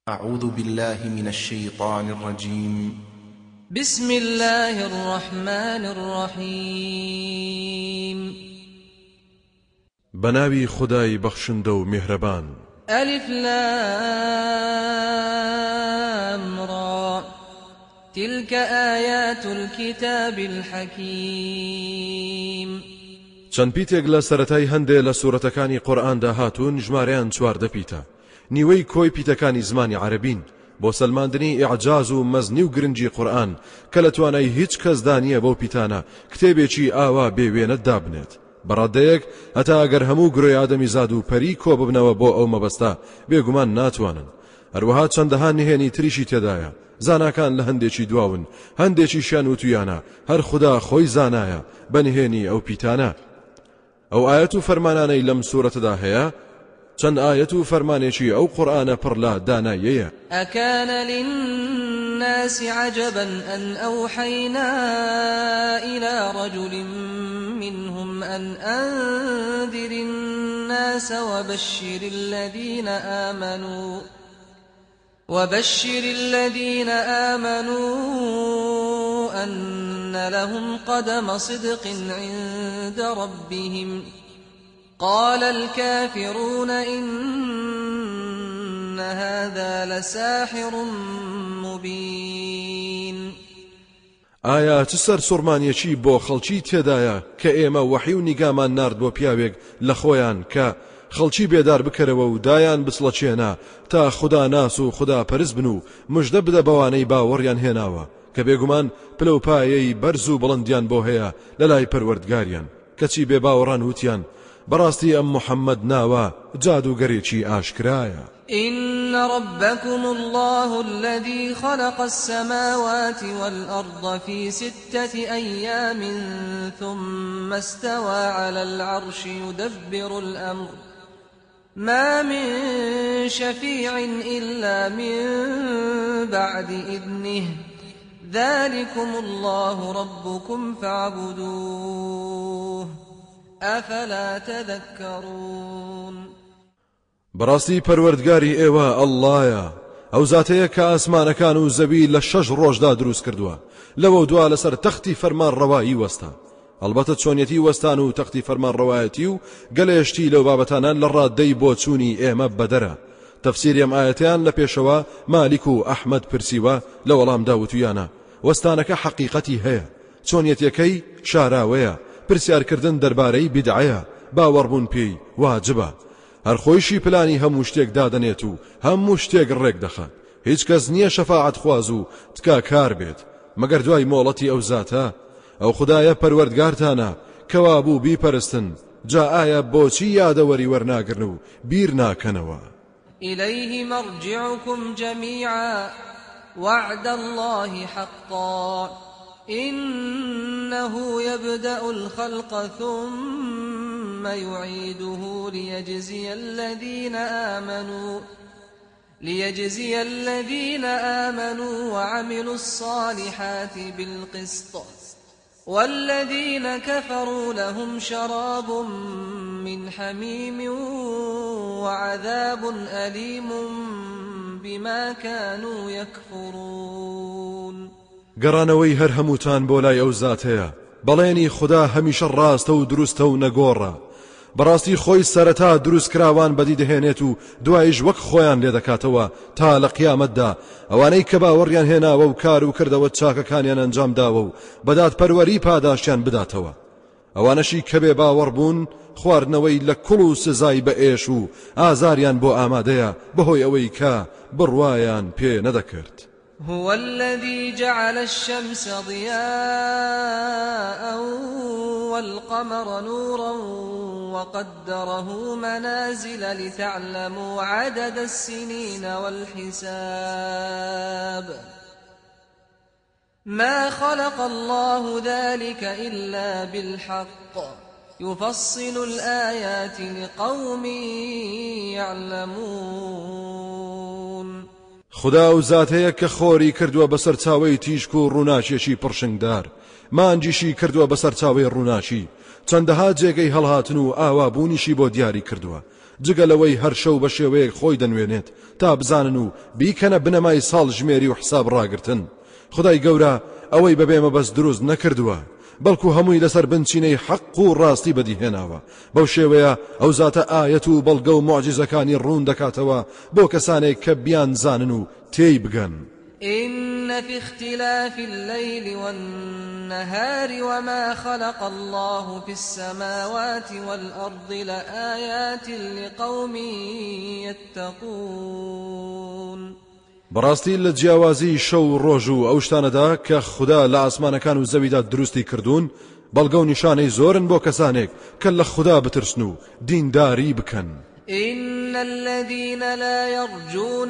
أعوذ بالله من الشيطان الرجيم. بسم الله الرحمن الرحيم. بناوي خداي بخشندو مهربان. ألف لام را تلك آيات الكتاب الحكيم. چەند پیتێک لە سەرەتای هەندێ لە سوورەتەکانی قورئاندا هاتوون ژمارەیان 14 پیتە. نیوەی کۆی پیتەکانی زمانی عەرەبین بۆ سەلماندنی ئیعجاز و مەزنی و گرنگی قورئان کە لە توانای هیچ کەسدا نییە بەو پیتانە کتێبێکی ئاوا بێوێنە دابنێت. بەڕادەیەک هەتا ئەگەر هەموو گرۆی ئادەمی زاد و پەری کۆ ببنەوە بۆ ئەو مەبەستە بێگومان ناتوانن. هەروەها چەندەها نهێنی تریشی تێدایە. زاناکان لە هەندێکی دواون، هەندێکیشیان وتویانە هەر خوددا خۆی زانایە بە نهێنی ئەو پیتانە. ئەو ئاەت و فەرمانانەی لەم سوورەتەدا هەیە چەند ئاەت و فەرمانێکی ئەو قورئانە پڕ لە داناییەیە. أكان للناس عجبا أن أوحينا إلى رجل منهم أن أنذر الناس وبشر الذين آمنوا أن لهم قدم صدق عند ربهم. قال الكافرون إن هذا لساحر مبين. ئایا چ سەر سوڕمانیەکی بۆ خەڵکی تێدایە کە ئێمە وەحی و نیگامان نارد بۆ پیاوێک لە خۆیان کە خەڵکی بێدار بکەرەوە و دایان بسڵەچێنە تا خوددا ناس و خوددا پەرست بن و مژدە بدە بەوانەی باوەڕیان هێناوە کە بێگومان پلەپایەی بەرز و بڵندیان بۆ هەیە لە لای پەروەردگاریان کەچی بێ باوەڕان وتیان بەڕاستی ئەم محەممەد ناوە جادوگەرێکی ئاشکرایە. إن ربكم الله الذي خلق السماوات والأرض في 6 أيام ثم استوى على العرش يدبر الأمر ما من شفيع إلا من بعد إذنه ذلكم الله ربكم فاعبدوه أفلا تذكرون. بەڕاستی پەروەردگاری ئێوە ئەڵڵایە، ئەو زاتەیە کە ئاسمانەکان و زەوی لە 6 ڕۆژدا دروست کردووە، لەوە دوا لەسەر تەختی فەرمانڕەوایی وەستا. ئەلبەتە چۆنیەتی وەستان و تەختی فەرمانڕەوایەتی و گەلێشتی لەو بابەتانە لە ڕاددەی بۆ چوونی ئێمە بەدەرە. تەفسیری ئەم ئاەتیان لە پێشەوە مالیک و ئەحمەد پرسیوە لە وەڵامدا وتویانە وەستانەکە حەقیقەتی هەیە، چۆنیەتەکەی شاراوەیە، پرسیارکردن دەربارەی بیدعەیە، باوەڕبوون پێی واجبە. هەر خۆیشی پلانی هەموو شتێک دادەنێت و هەموو شتێک ڕێک دەخات. هیچ کەس نییە شەفاعەت خواز و تکا کار بێت مەگەر دوای مۆڵەتی ئەو زاتە. ئەو خودایە پەروەردگارتانە کەوا بوو بیپەرستن، جا ئایا بۆچی یادەوەری وەرناگرن و بیر ناکەنەوە؟ إليه مرجعكم جميعا وعد الله حقا إنه يبدأ الخلق ثم يعيده ليجزي الذين آمنوا وعملوا الصالحات بالقسط والذين كفروا لهم شراب من حميم وعذاب أليم بما كانوا يكفرون. گەڕانەوەی هەر هەمووتان بۆ لای ئەو زاتەیە، بەڵێنی خوددا هەمیشە ڕاستە و دروستە و نەگۆڕە. بەڕاستی خۆی سەرەتا دروست کراوان بەدی دەهێنێت و دوایش وەک خۆیان لێ دەکاتەوە تا لە قیامەتدا ئەوانەی کە باوەڕیان هێناوە و کار و کردەوە چاکەکانیان ئەنجام داوە و بەدادپەروەری پاداشیان بداتەوە. ئەوانەشی کە بێ باوەڕ بوون خواردنەوەی لە کوڵ و سزای بە ئێش و ئازاریان بۆ ئامادەیە بەهۆی ئەوەی کە بڕوایان پێ نەدەکرد. هو الذي جعل الشمس ضياء والقمر نورا وقدره منازل لتعلموا عدد السنين والحساب ما خلق الله ذلك إلا بالحق يفصل الآيات لقوم يعلمون. خدا و زاتەیە کە خۆری کردووە بەسەر چاوەی تیشک و ڕووناچێکی پڕشنگدار مانجیشی کردووە بەسەر چاوەی ڕووناچی چەندەها جێگەی هەڵهاتن و ئاوابوونیشی بۆ دیاری کردووە جگە لەوەی هەر شەو بە شێوەیەک خۆی دەنوێنێت تا بزانن و بیکەنە بنەمای ساڵ ژمێری و حساب ڕاگرتن خدای گەورە ئەوەی بەبێ مەبەست دروست نەکردووە بەڵکو هەمووی لەسەر بنچینەی حەق و ڕاستی بەدیهێناوە بەو شێوەیە ئەو زاتە ئایەت و بەڵگە و معجزەکانی ڕوون دەکاتەوە بۆ کەسانێک کە بیان زانن و تێی بگەن إن في اختلاف الليل والنهار وما خلق الله في السماوات والأرض لآيات لقوم يتقون بەڕاستی لە جیاوازی شەو ڕۆژ و ئەو شتانەدا کە خوددا لە ئاسمانەکان و زەویدا دروستی کردوون بەڵگە و نیشانەی زۆرن بۆ کەسانێک کە لە خوددا بترسن و دینداری بکەن إن الذين لا يرجون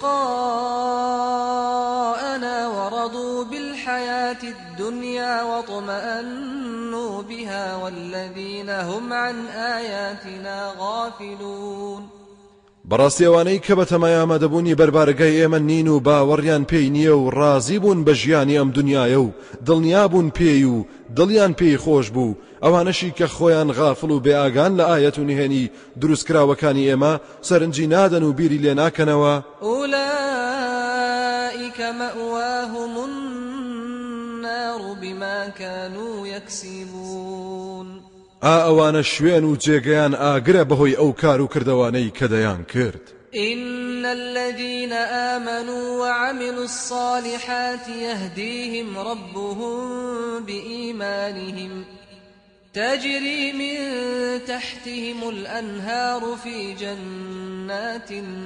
لقاءنا ورضوا بالحياة الدنيا واطمأنوا بها والذين هم عن آياتنا غافلون بەڕاستی ئەوانەی کە بە تەمای ئامادەبوونی بەربارگای ئێمە نین و باوەڕیان پێی نییە و ڕازی بوون بە ژیانی ئەم دنیایە و دڵنیابوون پێی و دڵیان پێی خۆش بوو ئەوانەشی کە خۆیان غافڵ و بێئاگان لە ئایەت و نهێنی دروستکراوەکانی ئێمە سەرنجی نادەن و بیری لێ ناکەنەوە أولئك مأواهم النار بما كانوا يكسبون ئەوانە شوێن و جێگەیان ئاگرە بەهۆی ئەو کار و کردەوانەی کە دەیان کرد إن الذين آمنوا وعملوا الصالحات يهديهم ربهم بإيمانهم تجري من تحتهم الأنهار في جنات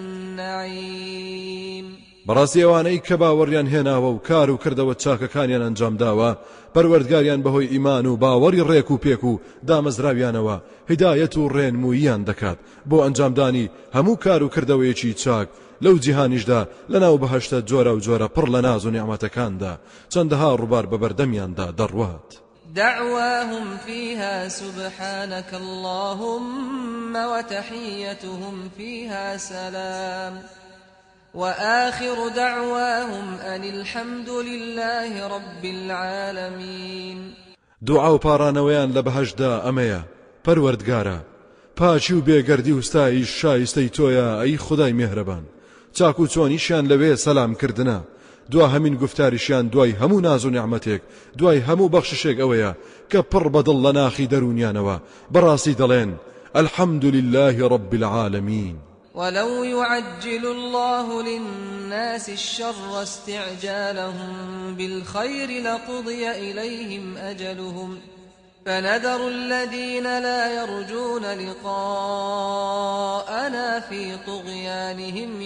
النعيم بەڕاستی ئەوانەی کە باوەڕیان هێناوە و کار و کردەوە چاکەکانیان ئەنجام داوە پەروەردگاریان بەهۆی ئیمان و باوەڕی ڕێک و پێک و دامەزراویانەوە هیدایەت و ڕێنمووییان دەکات بۆ ئەنجامدانی هەموو کار و کردەوەیەکی چاک لەو جیهانیشدا لەناو بەهەشتە جۆرە و جۆرە پڕ لە ناز و نیعمەتەکاندا چەندەها ڕووبار بە بەردەمیاندا دەڕوات دعواهم فيها سبحانك اللهم وتحيتهم فيها سلام وآخر دعواهم أن الحمد لله رب العالمين دوعا و پارانەوەیان لە بەهەشدا ئەمەیە پەروەردگارە پاچی و بێگەردی و ستایش شایستەی تۆیە ئەی خودای میهرەبان چاک و چۆنیشیان لەوێ سەلامکردنە دوا هەمین گفتاریشیان دوای هەموو ناز و نیعمەتێک دوای هەموو بەخششێک ئەوەیە کە پڕ بەدڵ لە ناخی دەرونیانەوە بەڕاستی دەڵێن الحمد لله رب العالمين ولو يعجل الله للناس الشر استعجالهم بالخير لقضي إليهم أجلهم فنذر الذين لا يرجون لقاءنا في طغيانهم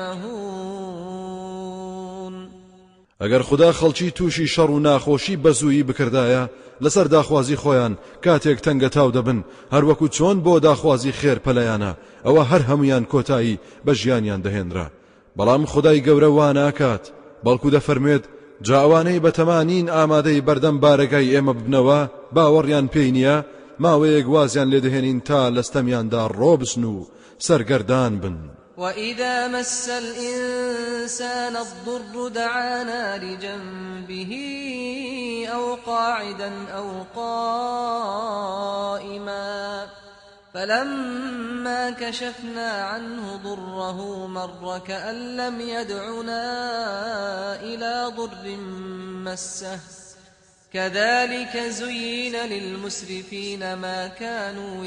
يعمهون ئەگەر خدا خەڵکی تووشی شەڕ و ناخۆشی بەزوویی بکردایە لەسەر داخوازی خۆیان کاتێک تەنگە تاو دەبن هەروەکو چۆن بۆ داخوازی خێر پەلەیانە ئەوە هەر هەمویان کۆتایی بە ژیانیان دەهێنرا بەڵام خدای گەورە وا ناکات بەڵکو دەفەرمێت جا ئەوانەی بەتەمانین ئامادەی بەردەم بارەگای ئێمە ببنەوە باوەڕیان پێی نییە ماوەیەک وازیان لێدەهێنین تا لەستەمیاندا ڕۆبسن و سەرگەردان بن وإذا مس الإنسان الضر دعانا لجنبه أو قاعدا أو قائما فلما كشفنا عنه ضره مر كأن لم يدعنا إلى ضر مسه كذلك زين للمسرفين ما كانوا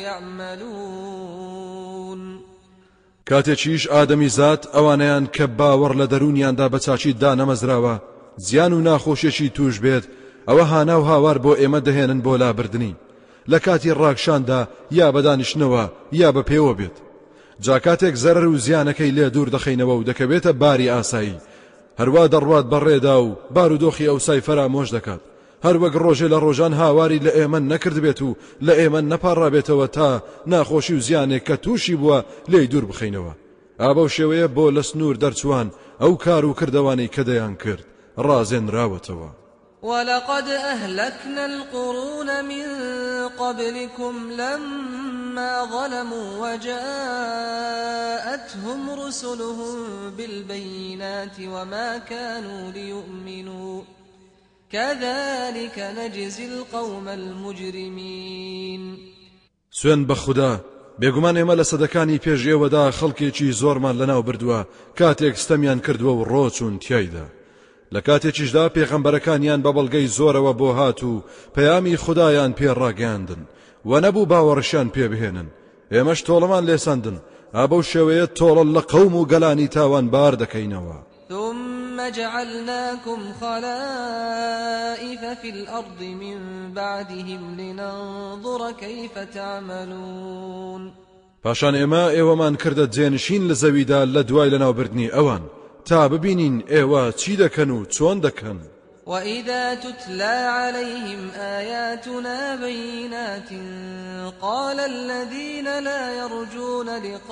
يعملون کاتێکیش ئادەمی زات ئەوانەیان کە باوەڕ لە دەرونیاندا بە چاچی دانەمەزراوە زیان و ناخۆشیێکی توش بێت ئەوە هانا و هاوار بۆ ئێمە دەهێنن بۆ لابردنی لە کاتی ڕاکشاندا یا بە دانیشتنەوە یا بە پێوە بێت جا کاتێک زەرەر و زیانەکەی لێ دوور دەخەینەوە و دەکەوێتە باری ئاسایی هەروە دەڕوات بەڕێدا و بارودۆخی ئەوسای فەرامۆش دەکات هەروەک ڕۆژێ لە ڕۆژان هاواری لە ئێمە نەکرد بێت و لە ئێمە نەپاڕابێتەوە تا ناخۆشی و زیانێک کە تووشی بووە لێی دوور بخەینەوە ئابە شێوەیە بۆ لە سنوور دەرچوان ئەو کار و کردەوانی کە دەیان کرد ڕازێنراوەتەوە ولقد أهلكنا القرون من قبلكم لما ما ظلموا وجاءتهم رسلهم بالبينات وما كانوا ليؤمنوا كذلك نجزي القوم المجرمين. سوێن بە خوددا بێگومان ئێمە لە سەدەکانی پێشێوەدا خەڵکێکی زۆرمان لەناو بردووە کاتێک ستەمیان کردووە و ڕۆچوون تیایدا. لە کاتێکیشدا پێغەمبەرەکانیان بە بەڵگەی زۆرەوە بۆ هات و پەیامی خودایان پێڕاگەاندن و نەبوو باوەڕشیان پێ بهێنن. ئێمەش تۆڵەمان لێساندن ئابە و شێوەیە تۆڵە لە قەوم و گەلانی تاوانبار دەکەینەوە. ثم جعلناكم خلائف في الأرض من بعدهم لننظر كيف تعملون. پاشان ئێوەمان کردە جێنشین لە زەویدا لە دوای لەناوبردنی ئەوان تا ببینین ئێوە چی دەکەن و چۆن دەکەن. وإذا تتلى عليهم آياتنا بينات قال الذين لا يرجون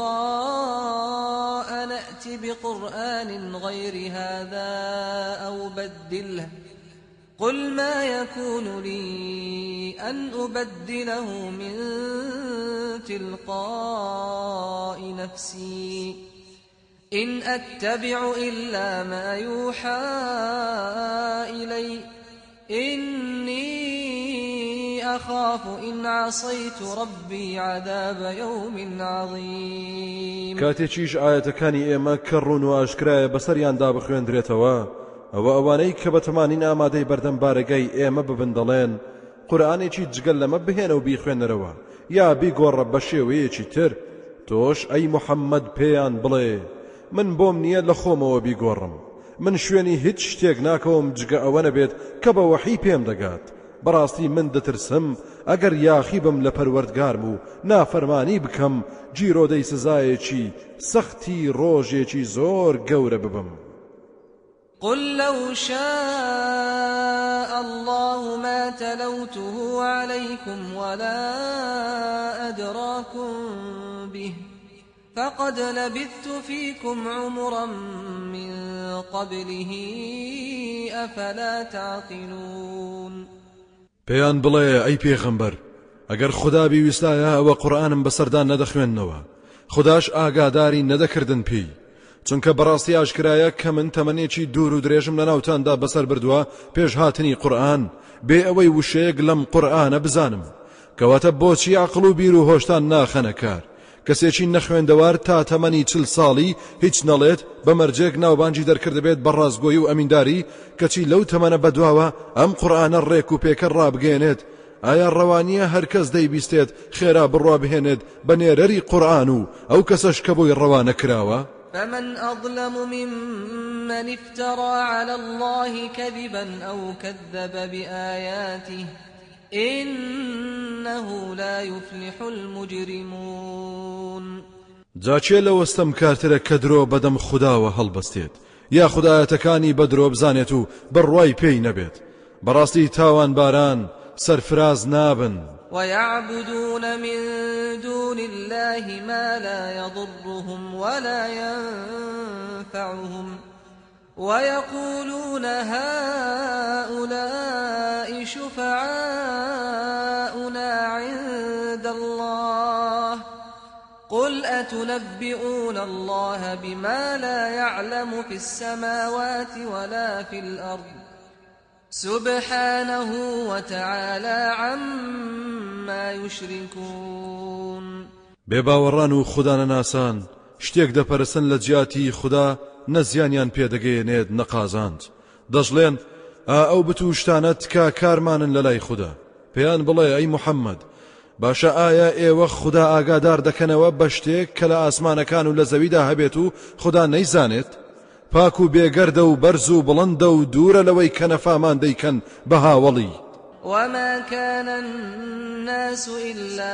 لقاء نأت بقرآن غير هذا أو بدله قل ما يكون لي أن أبدله من تلقاء نفسي إن أتبع إلا ما يوحى إلي إني أخاف إن عصيت ربي عذاب يوم عظيم. کاتێکیش ئاەتەکانی ئێمە کەڕون و ئاشکرایە بەسەریاندا بخوێندرێتەوە ئەوە ئەوانەی کە بەتەمانین ئامادەی بەردەم بارەگای ئێمە ببن دەڵێن قورئانێکی جگەل لەمە بهێنە و بیخوێنەرەوە یا بیگۆڕە بە شێوەیەکی تر. تۆش ئەی موحەممەد پێیان بڵێ من بۆم نییە لە خۆمەوە بیگۆڕم، من شوێنی هیچ شتێک ناکەوم جگە ئەوە نەبێت کە بە وەحی پێم دەگات. بەڕاستی من دەترسم ئەگەر یاخی بم لە پەروەردگارم و نافەرمانی بکەم جیرۆدەی سزایەکی سەختی ڕۆژێکی زۆر گەورە ببم. قل لو شاء الله ما تلوته عليكم ولا أدراكم به فقد لبثت فيكم عمرا من قبله أفلا تعقلون. پێیان بڵێ ئەی پێغەمبەر ئەگەر خوددا بیویستایە ئەوە قورئانم بەسەردان نەدەخوێننەوە خودداش ئاگاداری نەدەکردن پێی، چونکە بەڕاستی ئاشکرایە کە من تەمەنێکی دوور و درێژم لە ناوتاندا بەسەر بردووە پێش هاتنی قورئان بێ ئەوەی وشەیەک لەم قورئانە بزانم. کەواتە بۆچی عەقڵ و بیر و هۆشتان ناخەنە کار؟ کەسێکی نەخوێندەوار تا تەمەنی 40 ساڵی هیچ نەڵێت بە مەرجێک ناوبانجی دەرکردبێت بە ڕازگۆیی و ئەمینداری کەچی لەو تەمەنە بەدواوە ئەم قورئانە ڕێک و پێکە ڕابگەێنێت. ئایا ڕەوانیە هەر کەس دەیبیستێت خێرا بڕوا بهێنێت بە نێرەری قورئان و ئەو کەسەش کە بۆی ڕەوانە کراوە؟ فمن أظلم ممن افترى على الله كذبا أو كذب بآياته إنه لا يفلح المجرمون. جاچێ لە وەستەم کارترە کە درۆ بەدەم خودداوە هەڵبەستێت یا خودایەتەکانی بە درۆ بزانێت و بڕوای پێی نەبێت. بەڕاستی تاوان باران سەرفراز نابن. ويعبدون من دون الله ما لا يضرهم ولا ينفعهم ويقولون هؤلاء شفعاؤنا عند الله قل أتنبئون الله بما لا يعلم في السماوات ولا في الأرض سبحانه وتعالى عما يشركون. بێباوەڕان و خودانەناسان شتێک دەپەرستن لە جیاتی خوددا نەزیانیان پێدەگەیەنێت نەقازاند. دەژڵێن ئەو بتوشتانە تکا کارمانن لە لای خوددا. پێیان بڵێ ئەی موحەممەد باشە ئایا ئێوە خوددا ئاگادار دەکەنەوە بە شتێک کە لە ئاسمانەکان و لە زەویدا هەبێت و خوددا نەیزانێت؟ پاک و بێگەردە و بەرز و بڵندە و دوورە لەوەی کە نەفامان دەیکەن بە هاوڵی. وما كان الناس إلا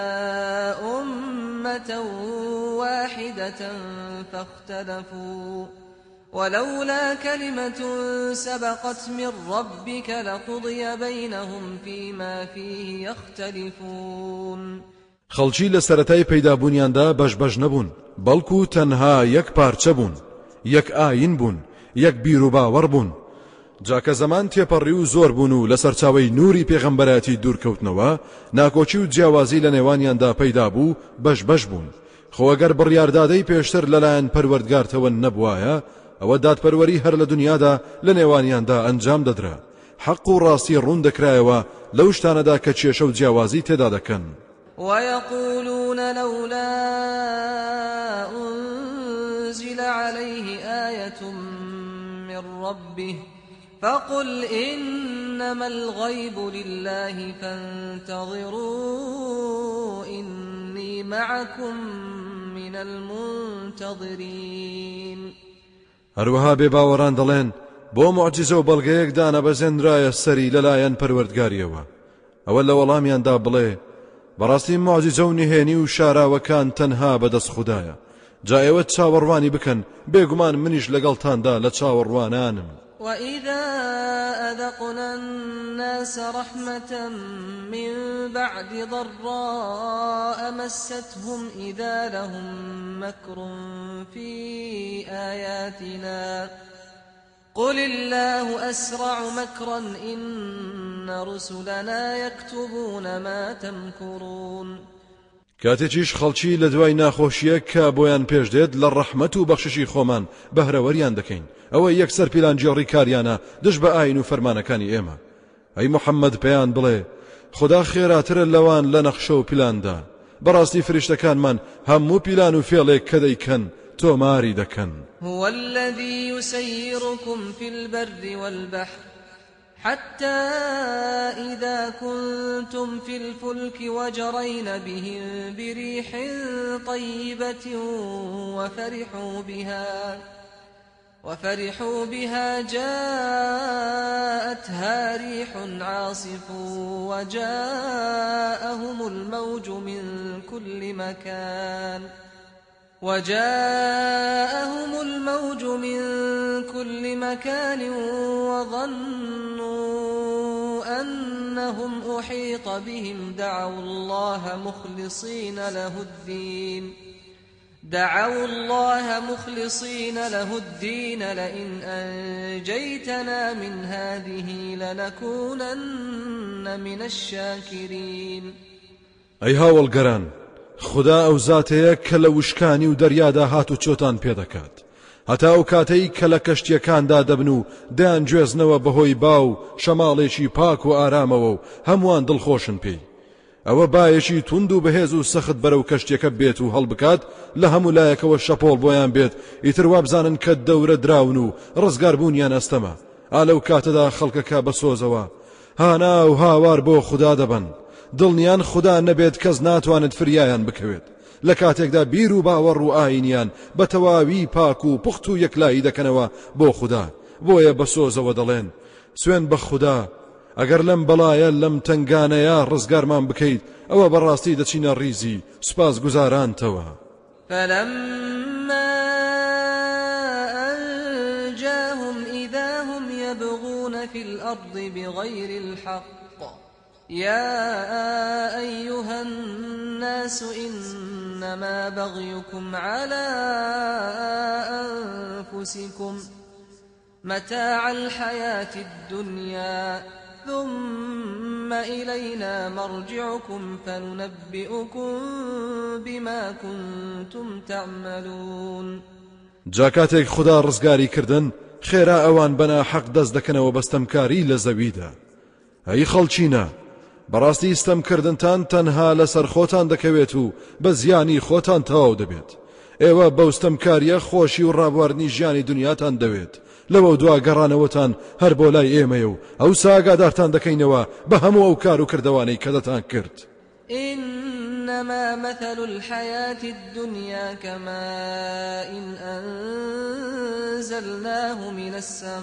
أمة واحدة فاختلفوا ولولا كلمة سبقت من ربك لقضي بينهم فيما فيه يختلفون. خەڵکی لە سەرەتای پەیدابوونیاندا بەش نەبوون بەڵکو تەنها یەک پارچە بوون، یەک ئاین بوون، یەک بیر و باوەڕ بوون. جاکە زەمان تێپەڕی و زۆر بوون و لە سەرچاوەی نوری پێغەمبەرەتی دوورکەوتنەوە ناکۆچی و جیاوازی لە نێوانیاندا پەیدا بوو بەش بوون. خۆ ئەگەر بڕیاردادەی پێشتر لەلایەن پەروەردگارتەوە نەبوایە ئەوە دادپەروەری هەر لە دنیادا لە نێوانیاندا ئەنجام دەدرا. حەق و ڕاستی ڕوون دەکرایەوە لەو شتانەدا کە کێشە و جیاوازی تێدا دەکەن. ويقولون لولا أنزل عليه آية من ربه فقل إنما الغيب لله فانتظروا إني معكم من المنتظرين. هەروەها بێباوەڕان دەڵێن بۆ موعجزە و بەڵگەیەک دانەبەزێنرایە سەری لەلایەن پەروەردگاریەوە. ئەوە لە وەڵامیاندا بڵێ بەڕاستی موعجزە و نهێنی و شاراوەکان تەنها بەدەست خودایە. جا ئێوە چاوەڕوانی بکەن بێگومان منیش لەگەڵتاندا لە چاوەڕوانانم. وإذا أذقنا الناس رحمة من بعد ضراء مستهم إذا لهم مكر في آياتنا قل الله أسرع مكرا إن رسلنا يكتبون ما تمكرون. کاتێکیش خەڵکی لە دوای ناخۆشیە کە بۆیان پێش دێت لە ڕەحمەت و بەخششی خۆمان بەهرەوەریان دەکەین. ئەوە یەکسەر پیلانجێڕی کاریانە دش بە ئاین و فەرمانەکانی ئێمە. ئەی محەممەد پێیان بڵێ خدا خێراترە لەوان لە نەخشە و پیلاندا. بەڕاستی فریشتەکانمان هەموو پیلان و فێڵێک کە دەیکەن تۆماری دەکەن. هو الذي يسيركم في البر والبحر حتى إذا كنتم في الفلك وجرين بهم بريح طيبة وفرحوا بها جاءتها ريح عاصف وجاءهم الموج من كل مكان وظنوا أنهم أحيط بهم دعوا الله مخلصين له الدين لئن أنجيتنا من هذه لنكونن من الشاكرين. أي هاوڵگەران خدا ئەو زاتەیە کە لە وشکانی و دەریادا هات و چۆتان پێدەکات هەتا ئەو کاتەی کە لە کەشتیەکاندا دەبن و دەیان گوێزنەوە بەهۆی باو شەماڵێکی پاک و ئارامەوە و هەمووان دڵخۆشن پێی. ئەوە بایەکی توند و بەهێز و سەخت بەرەو کەشتیەکە بێت و هەڵبکات لە هەموو لایەکەوە شەپۆڵ بۆیان بێت ئیتر وابزانن کە دەورە دراون و ڕزگار بوونیان ئەستەمە. ئالەو کاتەدا خەڵکەکە بەسۆزەوە هانا و هاوار بۆ خدا دەبن. دڵنیان خدا نەبێت کەس ناتوانێت فریایان بکەوێت. لە کاتێکدا بیر و باوەڕ و ئاینیان بە تەواوی پاک و پوخت و یەکلایی دەکەنەوە بۆ خدا. بۆیە بەسۆزەوە دەڵێن سوێن بە خدا ئەگەر لەم بەڵایە لەم تنگانەیە ڕزگارمان بکەیت ئەوە بەڕاستی دەچینە ڕیزی سوپاس گوزارانتەوە. فلما أنجاهم إذا هم يبغون في الأرض بغير الحق يا أيها الناس إنما بغيكم على أنفسكم متاع الحياة الدنيا ثم إلينا مرجعكم فننبئكم بما كنتم تعملون. جاکاتێک خدا ڕزگاری کردن خێرا ئەوان بەنا حەق دەست دەکەنەوە بەستەمکاری لە زەویدا. ئەی خەڵچینە بەڕاستی ستەمکردنتان تەنها لەسەر خۆتان دەکەوێت و بە زیانی خۆتان تەواو دەبێت. ئێوە بەوستەمکاریە خۆشی و ڕابواردنی ژیانی دنیاتان دەوێت. لەوە دوا گەڕانەوەتان هەر بۆ لای ئێمەیە و ئەو ساگادارتان دەکەینەوە بە هەموو ئەو کار و کردەوانەی کە دەتان کرد. إنما مثل الحياة الدنيا كماء أنزلناه من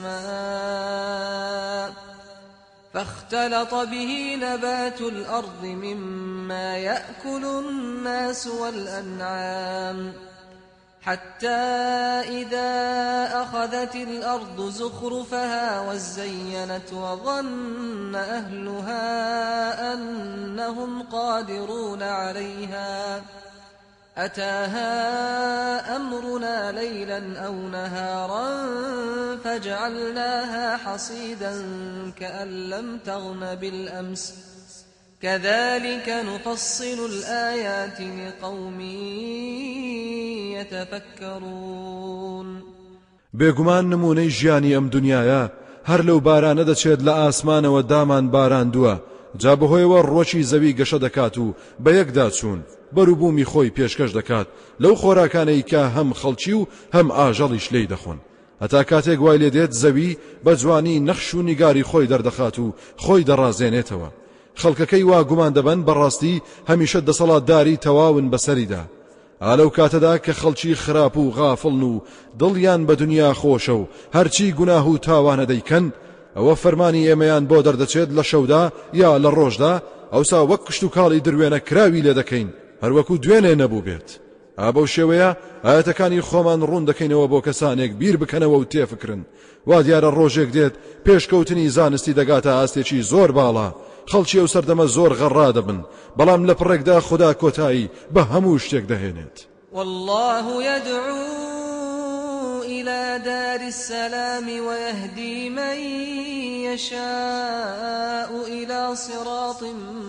السماء فاختلط به نبات الأرض مما يأكل الناس والأنعام حتى إذا أخذت الأرض زخرفها وزينت وظن أهلها أتاها أمرنا ليلا أو نهارا فجعلناها حصيدا كأن لم تغن بالأمس كذلك نفصل الآيات لقوم يتفكرون. بێگومان نمونەی ژیانی ئەم دنیاە هەر لەو بارانە دەچێت لە ئاسمانەوە دامان باراندووە جا بەهۆیەوە ڕۆکی زەوی گەشە دەکات و بە یەکدا چوون بەروبوومی خۆی پێشکەش دەکات لەو خۆراکانەی کە هەم خەڵکی و هەم ئاژەڵیش لێی دەخۆن هەتا کاتێک وای لێ دێت زەوی بە جوانی نەخش و نیگاری خۆی دەردەخات و خۆی دەڕازێنێتەوە خەڵکەکەی وا گومان دەبن بەڕاستی هەمیشە دەسەڵاتداری تەواون بەسەریدا ئالەو کاتەدا کە خەڵکی خراپ و غافڵن و دڵیان بە دنیا خۆشە و هەرچی گوناه و تاوانە دەیکەن ئەوە فەرمانی ئێمەیان بۆ دەردەچێت لە شەودا یا لە ڕۆژدا ئەوسا وەک کشت و کاڵی دروێنە کراوی لێ دەکەین هەروەکو دوێنێ نەبوو بێت ئابەو شێوەیە ئاەتەکانی خۆمان ڕوون دەکەینەوە بۆ کەسانێک بیر بکەنەوە و تێفکرن وا دیارە ڕۆژێک دێت پێشکەوتنی زانستی دەگاتە ئاستێکی زۆر باڵا خەڵکی ئەو سەردەمە زۆر غەڕا دەبن بەڵام لە پڕێکدا خوددا کۆتایی بە هەموو شتێک دەهێنێت. والله يدعو إلى دار السلام ويهدي من يشاء إلى صراط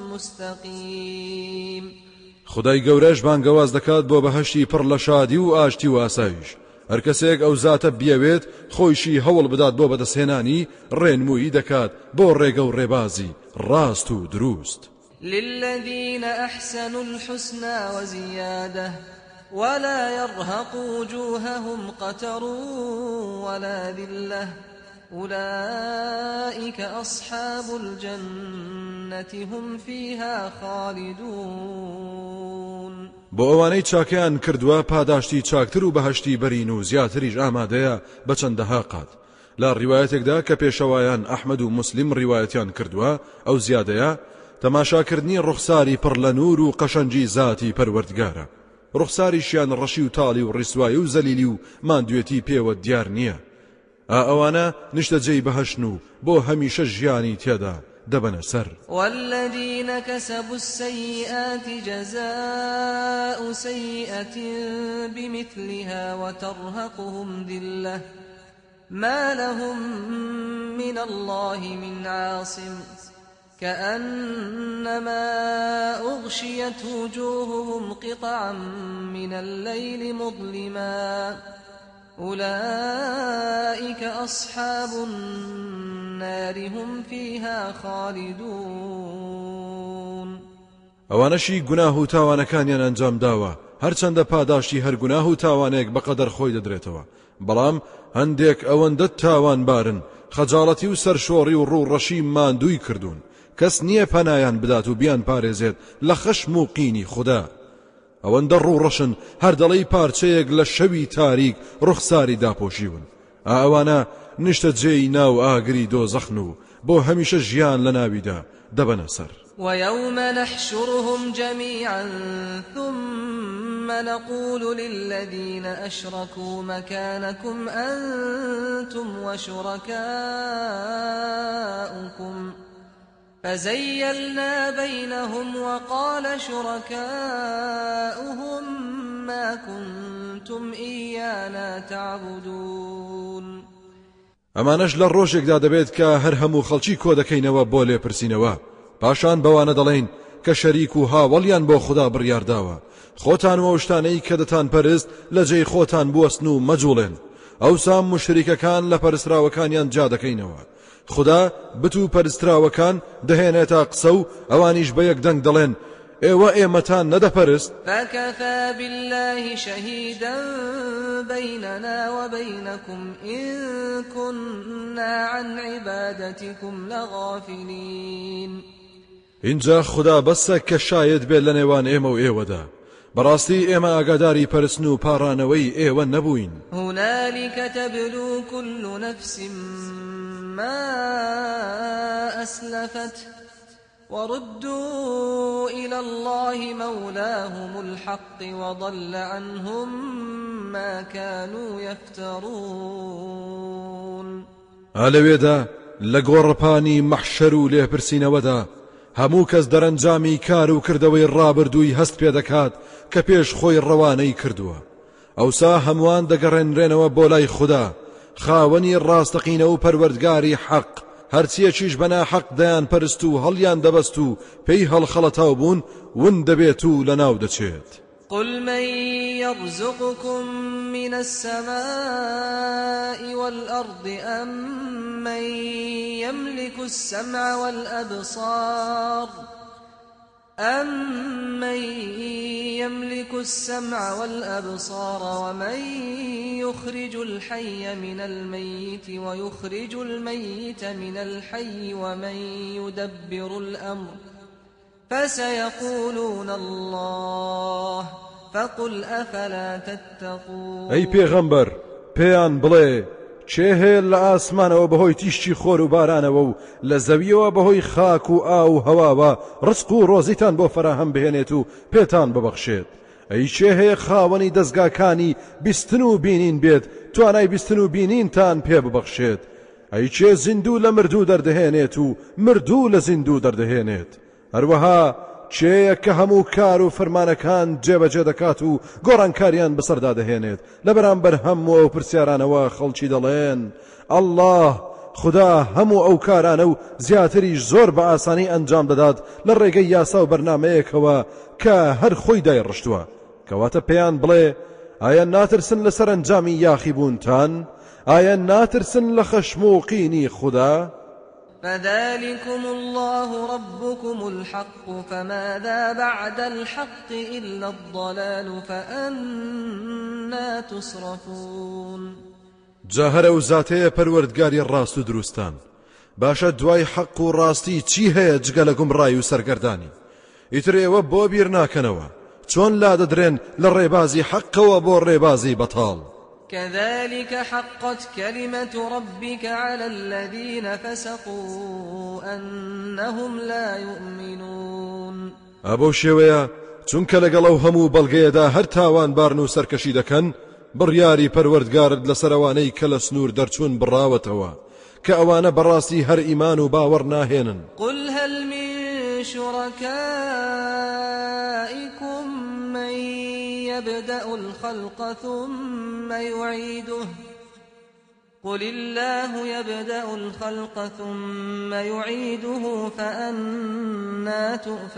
مستقيم. خدای گەورەش بانگەواز دەکات بۆ بەهەشتی پڕ لە شادی و ئاشتی و ئاسایش هەر کەسێک ئەو زاتە بیەوێت خۆیشی هەوڵ بدات بۆ بەدەستهێنانی ڕێنمووی دەکات بۆ ڕێگە و ڕێبازی ڕاست و دروست. للذين أحسنوا الحسنى وزيادة ولا يرهق وجوههم قتر ولا ذلة أولئك أصحاب الجنة هم فيها خالدون. بۆ ئەوانەی چاکیان کردووە پاداشتی چاکتر و بەهەشتی بەرین و زیاتریش ئامادەیە بە چەندەها قات. لە ڕیوایەتێکدا کە پێشەوایان ئەحمەد و موسلیم ڕیوایەتیان کردووە ئەو زیادەیە تەماشاکردنی ڕوخساری پڕ لە نور و قەشەنجی زاتی پەروەردگارە ڕوخساریشیان ڕەشی و تاڵی و ڕیسوایی و زەلیلی و ماندوێتی پێوە دیار نییە ئەوانە نیشتەجێی بەهەشن و بۆ هەمیشە ژیانی تێدا دەبەنە سەر. والذين كسبوا السيئات جزاء سيئة بمثلها وترهقهم ذلة ما لهم من الله من عاصم كأنما أغشيت وجوههم قطعا من الليل مظلما أولئك أصحاب النار هم فيها خالدون. ئەوانەشی گوناه و تاوانەکانیان ئەنجام داوە هەرچەندە پاداشتی هەر گوناه و تاوانێک بەقەدەر خۆی دەدرێتەوە بەڵام هەندێک ئەوەندە تاوان بارن خەجاڵەتی و سەرشۆڕی و ڕوڕەشی ماندووی کردوون کەس نییە پەنایان بدات و بیان پارێزێت لە خەشم و قینی خوددا ئەوەندە ڕوڕەشن هەر دەڵی پارچەیەک لە شەوی تاریک ڕوخساری داپۆشیون ئەوانە نیشتە جێی ناو ئاگری دۆزەخن و بۆ هەمیشە ژیان لە ناویدا دەبەنە سەر. ويوم نحشرهم جميعا ثم نقول للذين أشركوا مكانكم أنتم وشركاؤكم فزيلنا بينهم وقال شركاؤهم ما كنتم إيانا تعبدون. ئەمانەش لە ڕۆژێکدا دەبێت کە هەر هەموو خەڵکی کۆ دەکەینەوە بۆ لێپرسینەوە پاشان بەوانە دەڵێن کە شەریک و هاوڵیان بۆ خوددا بڕیارداوە خۆتان و شتانەی کە دەتان پەرست لە جێی خۆتان بوەستن و مەجوڵێن ئەوسا مشریکەکان لە پەرستراوەکانیان جا دەکەینەوە خوددا بت و پەرستراوەکان دەهێنێتە قسە و ئەوانیش بە یەک دەنگ دەڵێن ئێوە ئێمەتان نەدەپەرست. فكفى بالله شهيدا بيننا وبينكم إن كنا عن عبادتكم لغافلين. اینجا خوددا بەسە کە شاید بێت لە نێوان ئێمە و ئێوەدا بەڕاستی ئێمە ئاگاداری پەرستن و پاڕانەوەی ئێوە نەبووین. هنالك تبلو كل نفس ما أسلفت وردوا إلى الله مولاهم الحق وضل عنهم ما كانوا يفترون. ئالەوێدا لە گۆڕەپانی مەحشەر و لێپرسینەوەدا هەموو کەس دەرەنجامی کار و کردەوەی ڕابردووی هەست پێ دەکات کە پێش خۆی ڕەوانەی کردووە ئەوسا هەمووان دەگەڕێنرێنەوە بۆ لای خوددا خاوەنی ڕاستەقینە و پەروەردگاری حەق هەرچیەکیش بەنا حەق دەیان پەرست و هەڵیان دەبەست و پێی هەڵخەڵەتاو بوون ون دەبێت و لەناو دەچێت قل من يرزقكم من السماء والأرض أم من يملك السمع والأبصار ومن يخرج الحي من الميت ويخرج الميت من الحي ومن يدبر الأمر فسيقولون الله فقل أفلا تتقون أي پیغمبر پیان بڵێ چێ هەیە لە ئاسمانەوە بەهۆی تیشتی خۆر و بارانەوە و لە زەویەوە بەهۆی خاک و ئاو و هەواوە ڕزق و ڕۆزیتان بۆ فەراهەم بهێنێت و پێتان ببەخشێت ئەی چێ هەیە خاوەنی دەستگاکانی بیستن و بینین بێت توانای بیستن و بینینتان پێ ببەخشێت ئەی چێ زیندوو لە مردوو دەردەهێنێت و مردوو لە زیندوو دەردەهێنێت هەروەها چێیە کە هەموو کار و فەرمانەکان جێبەجێ دەکات و گۆڕانکاریان بەسەردا دەهێنێت لە بەرامبەر هەموو ئەو پرسیارانەوە خەڵکی دەڵێن الله خدا هەموو ئەو کارانە و زیاتریش زۆر بە ئاسانی ئەنجام دەدات لە ڕێگەی یاسا و بەرنامەیەکەوە کە هەر خۆی دایڕشتووە کەواتە پێیان بڵێ ئایا ناترسن لە سەرنجامی یاخی بوونتان ئایا ناترسن لە خەشم و قینی خدا فذلكم الله ربكم الحق فماذا بعد الحق إلا الضلال فأنا تصرفون جاهر و ذاتەیە پەروەردگاری ڕاست و دروستان باشە دوای حەق و ڕاستی چی هەیە جگە لە گومڕایی و سەرگەردانی ئیتر ئێوە بۆ بیر ناکەنەوە چۆن لا دەدرێن لە ڕێبازی حەقەوە بۆ ڕێبازی بەتاڵ كذلك حقت كلمة ربك على الذين فسقوا أنهم لا يؤمنون ئەبەو شێوەیە چونکە لەگەڵ ئەو هەموو بەڵگەیەدا هەر تاوان بارن و سەرکەشی دەکەن بڕیاری پەروەردگارت لە سەرەوانەی کە لە سنوور دەرچوون بڕاوەتەوە کە ئەوانە بەڕاستی هەر ئیمان و باوەڕ ناهێنن قل هل من شركائكم من يبدأ الخلق ثم يعيده قل الله يبدأ الخلق ثم يعيده فأنا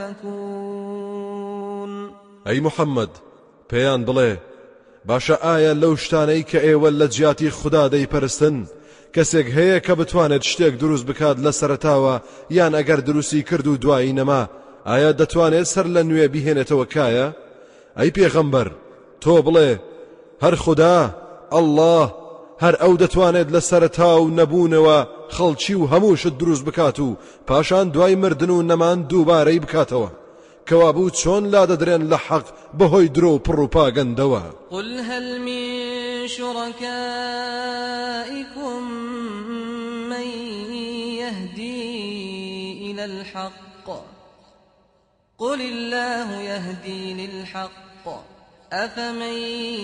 تؤفكون أي محمد پێیان بڵێ باشە ئایا لەو شتانەی کە ئێوە لە جیاتی خوددا دەیپەرستن کەسێک هەیە کە بتوانێت شتێک دروست بکات لە سەرەتاوە یان ئەگەر دروستی کرد و دوایی نەما ئایا دەتوانێت سەر لە نوێ بیهێنێتەوە کایە ئەی پێغەمبەر تۆ بڵێ هەر خوددا الله هەر ئەو دەتوانێت لە سەرەتا و نەبوونەوە خەڵکی و هەمووشت دروست بکات و پاشان دوای مردن و نەمان دووبارەی بکاتەوە کەوابوو چۆن لا دەدرێن لە حەق بەهۆی درۆ و پڕ و پاگەندەوە قل هل من شركائكم من يهدي إلى الحق قل الله يهدي للحق أفمن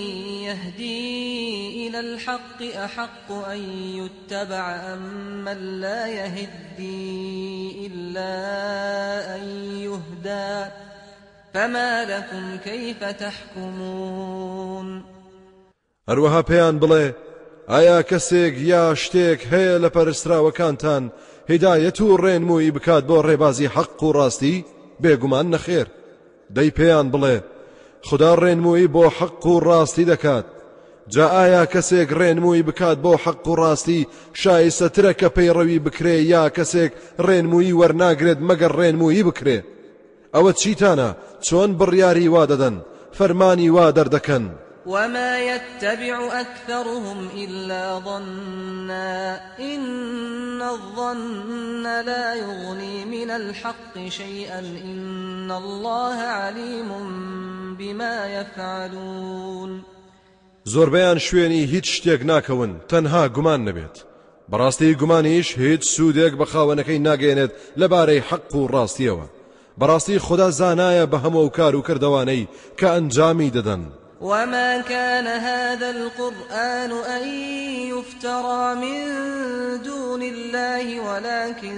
يهدي إلى الحق أحق أن يتبع أم من لا يهدي إلا أن يهدى فما لكم كيف تحكمون هەروەها پێیان بڵێ ئایا کەسێک یا شتێک هەیە لە پەرستراوەکانتان هیدایەت و ڕێنمووی بکات بۆ ڕێبازی حەق و ڕاستی بێگومان نەخێر دەی پێیان بڵێ خدا ڕێنمووی بۆ حەق و ڕاستی دەکات جا ئایا کەسێک ڕێنمووی بکات بۆ حەق و ڕاستی شایستەترە کە پەیڕەوی بکرێ یا کەسێک ڕێنمووی وەرناگرێت مەگەر ڕێنمووی بکرێ ئەوە چیتانە چۆن بڕیاری وا دەدەن فەرمانی وا دەردەکەن وما يتبع أكثرهم إلا ظنا إن الظن لا يغني من الحق شيئا إن الله عليم بما يفعلون زۆربەیان شوێنی هیچ شتێک ناکەون تەنها گومان نەبێت بەڕاستی گومانیش هیچ سوودێک بە خاوەنەکەی ناگەێنێت لەبارەی حەق و ڕاستیەوە بەڕاستی خدا زانایە بە هەموو کار و کردەوانەی کە ئەنجامی دەدەن وما كان هذا القرآن أن يفترى من دون الله ولكن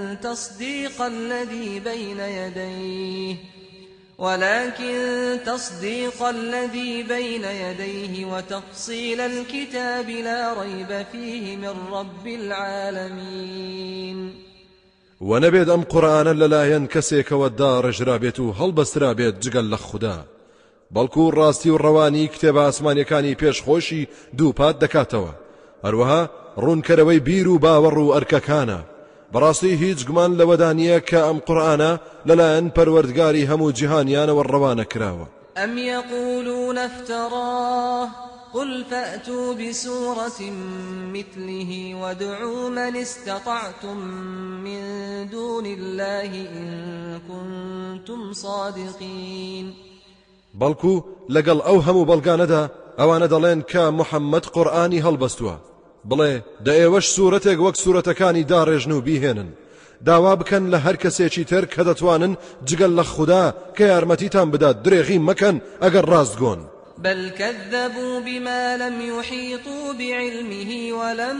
تصديق الذي بين يديه وتفصيل الكتاب لا ريب فيه من رب العالمين. ونبيد أم قرآن للاين كسيك ودار جرابيتو هل بسترابيت جگل لخدا بەڵکو ڕاستی و ڕەوانی کتێبە ئاسمانیەکانی پێشخۆشی دووپات دەکاتەوە هەروەها ڕوونکەرەوەی بیر و باوەڕ و ئەرکەکانە بەڕاستی هیچ گومان لەوەدانیە کە ئەم قورئانە لەلایەن پەروەردگاری هەموو جیهانیانەوە ڕەوانە کراوە. ئەم یەقولون افتراه قل فأتوا بسورة مثله وادعوا من استطعتم من دون الله إن كنتم صادقين. بەڵکو لەگەڵ ئەو هەموو بەڵگانەدا ئەوانە دەڵێن کە محەممەد قورئانی هەڵبەستووە بڵێ دە ئێوەش سوورەتێک وەک سوورەتەکانی داڕێژن و بیهێنن داوا بکەن لە هەر کەسێکی تر کە دەتوانن جگەل لە خوددا کە یارمەتیتان بدات درێغی مەکەن ئەگەر ڕاستگۆن. بل كذبوا بما لم يحيطوا بعلمه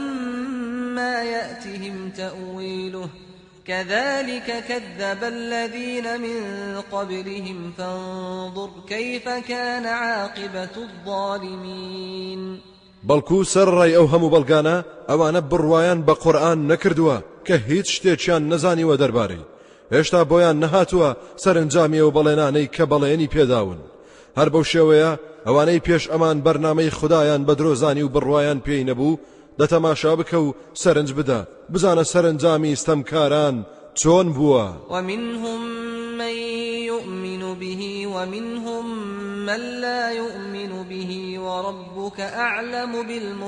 ولما يأتهم تأويله كذلك كذب الذين من قبلهم فانظر كيف كان عاقبة الظالمين. بەڵکو سەرڕای ئەو هەموو بەڵگانە ئەوانە بڕوایان بە قورئان نەکردووە کە هیچ شتێکیان نەزانیوە دەربارەی هێشتا بۆیان نەهاتووە سەرنجامی ئەو بەڵێنانەی کە بەڵێنی پێداون هەر بەو شێوەیە ئەوانەی پێش ئەمان بەرنامەی خودایان بە درۆزانی و بڕوایان پێی نەبوو دەتەماشا بکە و سەرنج بدە بزانە سەرنجامی ستەمکاران چۆن بووە. ومنهم من يؤمن به ومنهم من لا يؤمن به وربك أعلم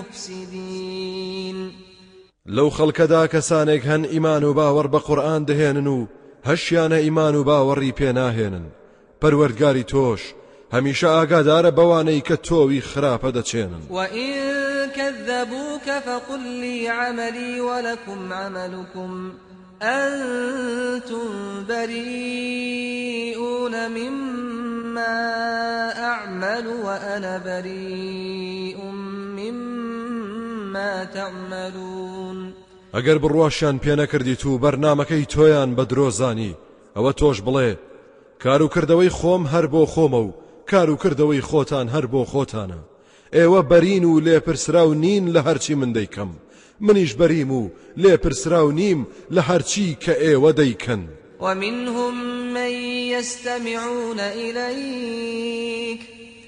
بالمفسدين. لو خەڵکەدا کەسانێک هەن ئیمان و باوەڕ بە قورئان دەهێنن و هەشیانە ئیمان و باوەڕی پێ ناهێنن پەروەردگاری تۆش هەمیشە ئاگادارە بەوانەی کە تۆوی خراپە دەچێنن. وإن كذبوك فقل لي عملي ولكم عملكم أنتم بريئون مما أعمل وأنا بريء مما تعملون. ئەگەر بڕواشیان پێ نەکردیت و بەرنامەکەی تۆیان بە درۆزانی ئەوە تۆش بڵێ کاروکردەوەی خۆم هەر بۆ خۆمە و کاروکردەوەی خۆتان هەر بۆ خۆتانە ئێوە بەرین و لێپرسراو نین لە هەرچی من دەیکەم منیش بەریم و لێپرسراو نیم لە هەرچی کە ئێوە دەیکەن. ومنهم من يستمعون إليك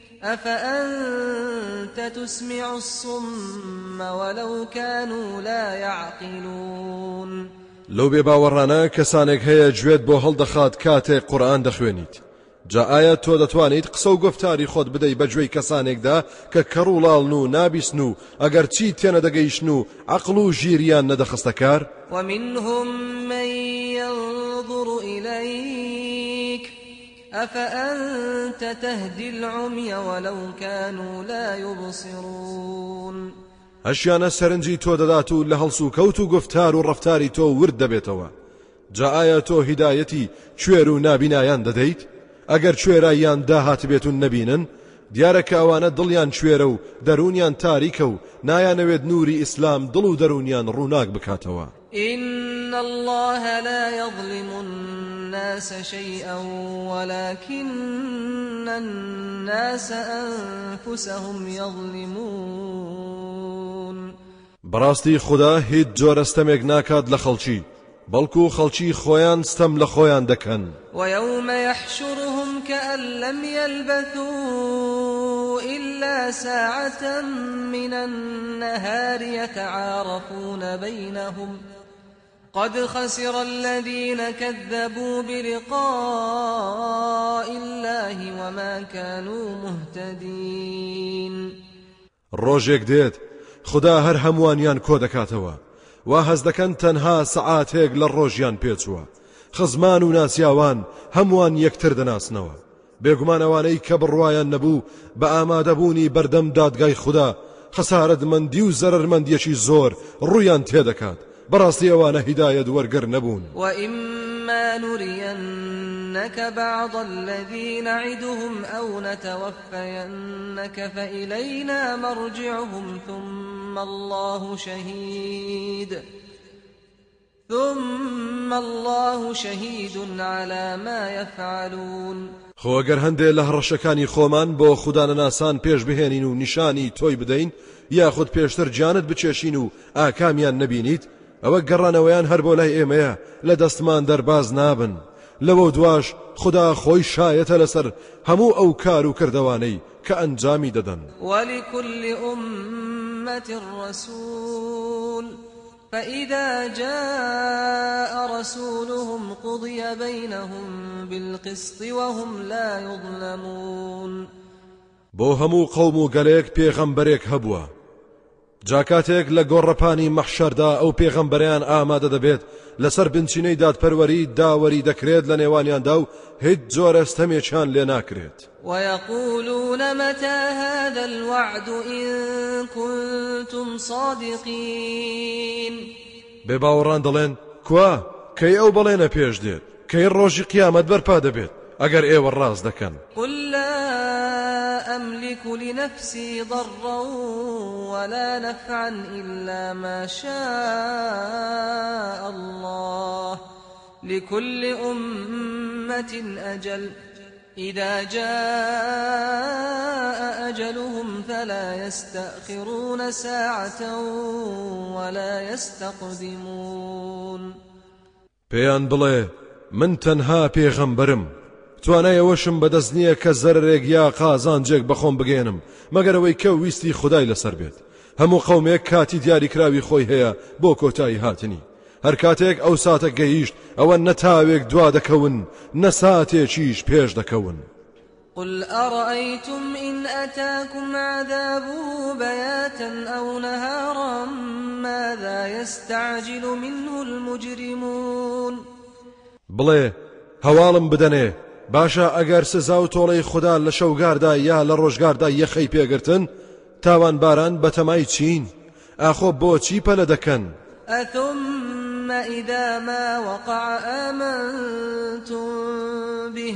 أفأنت تسمع الصم ولو كانوا لا يعقلون. لەو بێباوەڕانە کەسانێک هەیە گوێت بۆ هەڵدەخات کاتێک قورئان دەخوێنیت جا ئایا تۆ دەتوانیت قسە و گفتاری خۆت بدەی بەگوێی کەسانێکدا کە کەڕوڵاڵن و نابیستن و ئەگەر چی تێنە دەگەیشتن و عەقڵ و ژیریان نەدەخستە کار. ومنهم من ينظر إليك أفأنت تهدي العمي ولو كانوا لا يبصرون. هەشیانە سەرنجی تۆ دەدات و لە هەڵس و کەوت و گفتار و ڕەفتاری تۆ ورد دەبێتەوە جا ئایا تۆ هیدایەتی کوێر و نابینایان دەدەیت ئەگەر کوێراییان داهات بێت و نەبینن دیارە کە ئەوانە دڵیان کوێرە و دەرونیان تاریکە و نایانەوێت نوری ئیسلام دڵ و دەرونیان ڕووناک بکاتەوە. إن الله لا يظلم الناس شيئا ولكن الناس أنفسهم يظلمون. بەڕاستی خوددا هیچ جۆرە ستەمێک ناکات لە خەڵکی بەڵکو خەڵکی خۆیان ستەم لە خۆیان دەکەن. ويوم يحشرهم كأن لم يلبثوا إلا ساعة من النهار يتعارفون بينهم قد خسر الذين كذبوا بلقاء الله وما كانوا مهتدين. ڕۆژێک دێت خوددا هەر هەمووانیان کۆ دەکاتەوە وا هەز دەکەن تەنها سەعاتێک لە ڕۆژیان پێچووە خزمان و ناسیاوان هەمووان یەکتر دەناسنەوە بێگومان ئەوانەی کە بڕوایان نەبوو بە ئامادەبوونی بەردەم دادگای خوددا خەسارەتمەندی و زەرەرمەندیەکی زۆر ڕوویان تێدەکات بەڕاستی ئەوانە هیدایەت وەرگر نەبوون. وإما نرينك بعض الذي نعدهم أو نتوفينك فإلينا مرجعهم ثم الله ثم الله شهيد على ما يفعلون خۆ ئەگەر هەندێک لە هەڕەشەکانی خۆمان بۆ خوددانەناسان پێش بهێنین و نیشانی تۆی بدەین یاخود پێشتر جانت بچێشین و ئاکامیان نەبینیت ئەوە گەڕانەوەیان هەر بۆ لای ئێمەیە لە دەستمان دەرباز نابن لەوە دواش خدا خۆی شایەتە لەسەر هەموو ئەو کار و کردەوانەی کە ئەنجامی دەدەن ولكل أمة رسول فإذا جاء رسولهم قضي بينهم بالقسط وهم لا يظلمون بۆ هەموو قەوم و گەلەیەک پێغەمبەرێک هەبووە جاکاتێک لە گۆڕەپانی مەحشەردا ئەو پێغەمبەریان ئامادە دەبێت لەسەر بنچینەی دادپەروەری داوەری دەکرێت لە نێوانیاندا و هیچ جۆرە ستەمێکیان لێ ناکرێت ويقولون متى هذا الوعد إن كنتم صادقين بێباوەڕان دەڵێن کوا کەی ئەو بەڵێنە پێش دێت کەی ڕۆژی قیامەت بەرپا دەبێت ئەگەر ئێوە ڕاست دەکەن قل لا أملك لنفسي ضرا ولا نفعا إلا ما شاء الله لكل أمة أجل إذا جاء أجلهم فلا يستأخرون ساعة ولا يستقدمون پێیان بڵێ من تەنها پێغەمبەرم توانایەوەشم بەدەست نییە کە زەرێک یا قازانجێک بەخۆم بگێنم مەگەر ئەوەی کە ویستی خودای لەسەر بێت هەموو قەومێک کاتی دیاریکراوی خۆی هەیە بۆ کۆتایی هاتنی هەر کاتێک ئەو ساتە گەیشت ئەوە نەتاوێک دوا دەکەون نەساتێکیش پێش دەکەون قل أرأيتم إن أتاكم عذابه بياتا أو نهارا ماذا يستعجل منه المجرمون بڵێ هەواڵم بدەنێ باشە ئەگەر سزا و تۆڵەی خوددا لە شەوگاردا یا لە ڕۆژگاردا یەخەی پێگرتن تاوان باران بەتەمای چین ئاخۆ بۆچی پەلە دەکەن أثم إذا ما وقع آمنتم به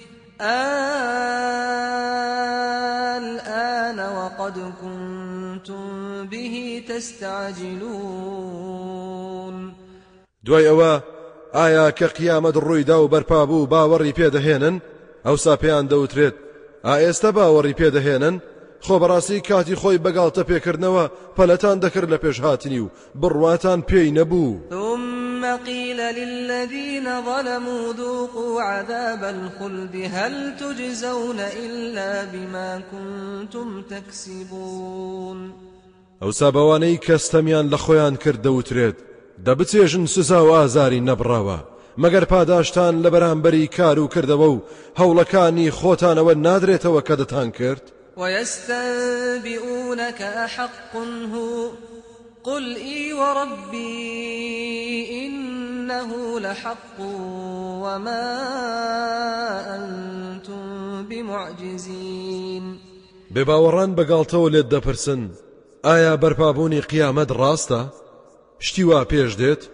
الآن وقد كنتم به تستعجلون دوای ئەوە ئایا کە قیامەت ڕوویدا و بەرپا بوو باوەڕی پێدەهێنن ئەوسا پێیان دەوترێت ئێستا باوەڕی پێدەهێنن خۆ بەڕاستی کاتی خۆی بەگاڵتە پێکردنەوە پەلەتان دەکرد لە پێش هاتنی و بڕواتان پێی نەبوو ثم قيل للذين ظلموا ذوقوا عذاب الخلد هل تجزون إلا بما كنتم تكسبون ئەوسا بەوانەی کەستەمیان لە خۆیان کرد دەوترێت دەبچێژن سزا و ئازاری نەبڕاوە مەگەر پاداشتان لە بەرامبەری کار و کردەوە و هەوڵەکانی خۆتانەوە نادرێتەوە کە دەتان کرد ويستنبئونك أحق هو قل إي وربي إنه لحق وما أنتم بمعجزين بێباوەڕان بەگاڵتەوە لێت دەپرسن ئایا بەرپابوونی قیامەت ڕاستە؟ شتی وا پێش دێت؟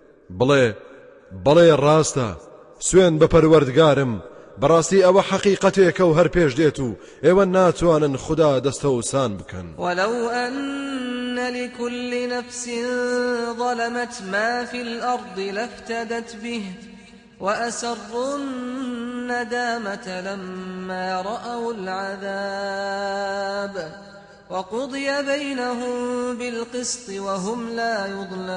بڵێ ڕاستە سوێن بە پەروەردگارم بەڕاستی ئەوە حەقیقەتێکە و هەر پێش دێت و ئێوە ناتوانن خوددا دەستەوسان بکەن ولو أن لكل نفس ظلمت ما في الأرض لافتدت به وأسروا الندامة لما رأوا العذاب وقضي بينهم بالقسط وهم لا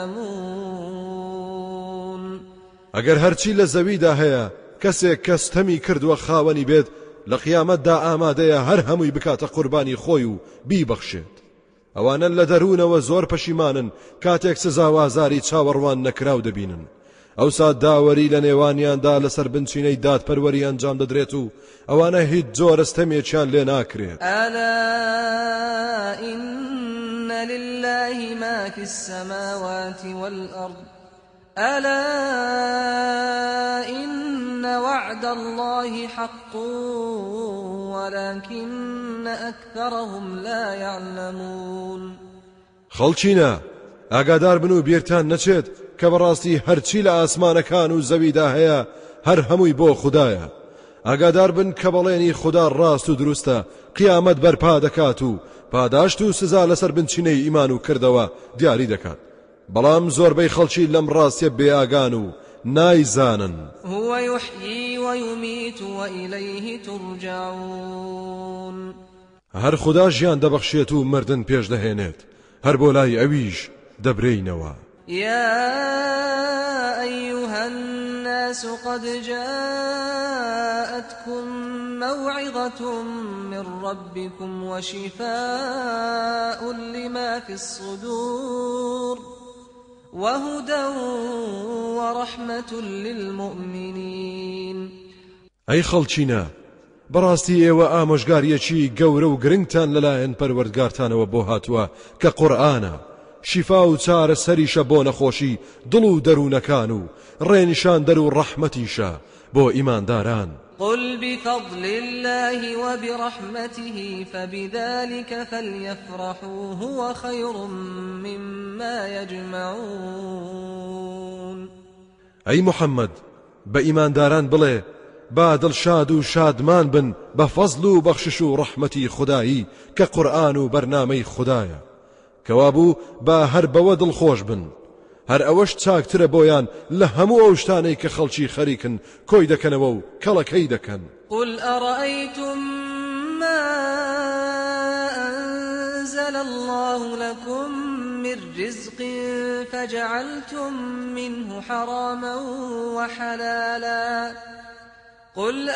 يظلمون ئەگەر هەرچی لە زەویدا هەیە کەسێک کەستەمی کردووە خاوەنی بێت لە قیامەتدا ئامادەیە هەر هەمووی بکاتە قوربانی خۆی و بیبەخشێت ئەوانە لە دەروونەوە زۆر پەشیمانن کاتێک سزا و ئازاری چاوەڕوان نەکراو دەبینن ئەوسا داوەری لە نێوانیاندا لەسەر بنچینەی دادپەروەری ئەنجام دەدرێت و ئەوانە هیچ جۆرەستەمێکیان لێ ناکرێت ألا إن لله ما في السماوات والأرض ألا إن وعد الله حق ولكن أكثرهم لا يعلمون خەڵچینە ئاگادار بن و بیرتان نەچێت کە بەڕاستی هەرچی لە ئاسمانەکان و زەویدا هەیە هەر هەمووی بۆ خوددایە ئاگادار بن کە بەڵێنی خوددا ڕاست و دروستە قیامەت بەرپا دەکات و پاداشت و سزا لەسەر بنچینەی ئیمان و کردەوە دیاری دەکات بەڵام زۆربەی خەڵکی لەم ڕاستیە بێئاگان و نایزانن. هو يحيي ويميت وإليه ترجعون. هەر خدا ژیان دەبەخشێت و مردن پێش دەهێنێت، هەر بۆ لای ئەویش دەبرێینەوە. يا أيها الناس قد جاءتكم موعظة من ربكم وشفاء لما في الصدور وهدى ورحمة للمؤمنين. ئەی خەڵچینە، بەڕاستی ئێوە ئامۆژگاریەکی گەورە و گرنگتان لەلایەن پەروەردگارتانەوە بۆ هاتووە کە قورئانە، شیفا و چارە سەریشە بۆ نەخۆشی دڵ و دەروونەکان و ڕێنیشاندەر و ڕەحمەتیشە بۆ ئیمانداران. قل بفضل الله وبرحمته فبذلك فليفرحوا هو خير مما يجمعون. ئەی محەممەد، بە ئیمانداران بڵێ با دڵشاد و شادمان بن بە فەزڵ و بەخشش و ڕەحمەتی خودایی کە قورئان و بەرنامەی خودایە، کەوابوو با هەر بەوە دڵخۆش بن، هەر ئەوەش چاکترە بۆیان لە هەموو ئەو شتانەی کە خەڵکی خەریکن کۆی دەکەنەوە و کەڵەکەی دەکەن. قل أرأيتم ما أنزل الله لكم من رزق فجعلتم منه حراما وحلالا قل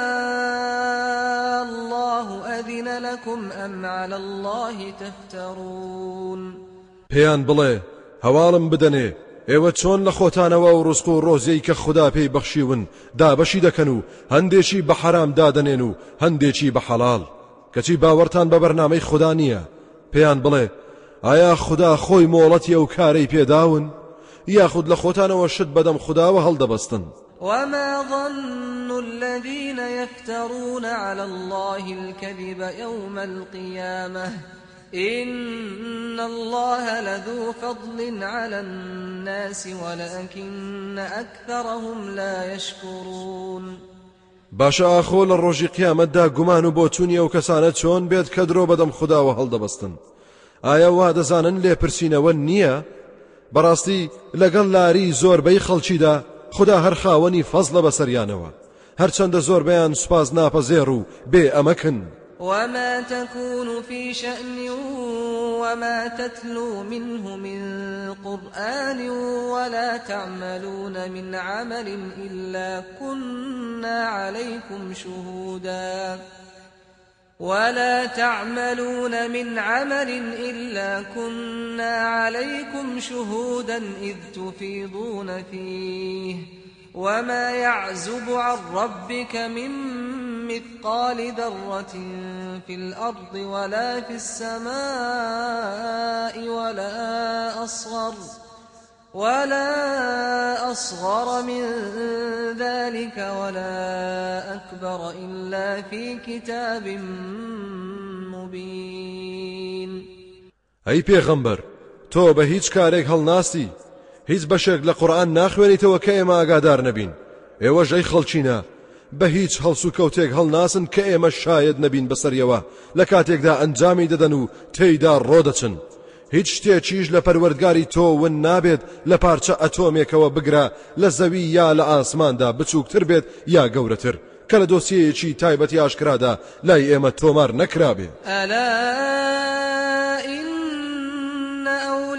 الله أذن لكم أم على الله تفترون. پێیان بڵێ هەواڵم بدەنێ ئێوە چۆن لە خۆتانەوە و ڕزق و ڕۆزیەی کە خوددا پێی بەخشیون دابەشی دەکەن و هەندێکی بە حرام دادەنێن و هەندێکی بە حەڵال، کەچی باوەڕتان بە بەرنامەی خوددا نییە. پێیان بڵێ ئایا خوددا خۆی مۆڵەتیە و کارەی پێداون، یاخود لە خۆتانەوە شت بەدەم خودداوە هەڵدەبەستن؟ وما ظن الذين يفترون على الله الكذب يوم القيامة إن الله لذو فضل على الناس ولكن أكثرهم لا يشكرون. باشا ئاخۆ لە ڕۆژی قیامەتدا گومان و بۆچوونی ئەو کەسانە چۆن بێت کە درۆ بەدەم خودداوە هەڵدەبەستن؟ ئایا وا دەزانن لێپرسینەوە نییە؟ بەڕاستی لەگەڵ لاری زۆربەی خەڵکیدا خدا هەر خاوەنی فەزڵە بەسەریانەوە، هەرچەندە زۆربەیان سوپاس ناپەزێر و بێ ئەمەکن. وما تكون في شأن وما تتلو منه من قرآن ولا تعملون من عمل إلا كنا عليكم شهودا إذ تفيضون فيه وما يعزب عن ربك من مثقال ذرة في الأرض ولا في السماء ولا أصغر من ذلك ولا أكبر إلا في كتاب مبين. أي پیغمبر تو به هیچ کارێک هەڵناسی، هیچ بەشێک لە قورئان ناخوێنیتەوە کە ئێمە ئاگادار نەبین. ئێوەش ئەی خەڵچینە بە هیچ هەڵس و کەوتێک هەڵناسن کە ئێمە شاید نەبین بەسەریەوە لە کاتێکدا ئەنجامی دەدەن و تێیدا ڕۆدەچن. هیچ شتێکیش لە پەروەردگاری تۆ ون نابێت لە پارچە ئەتۆمێکەوە بگرە لە زەوی یا لە ئاسماندا بچووکتر بێت یا گەورەتر کە لە دۆسیەیەکی تایبەتی ئاشکرادا لای ئێمە تۆمار نەکرابێ. ئەلا ئین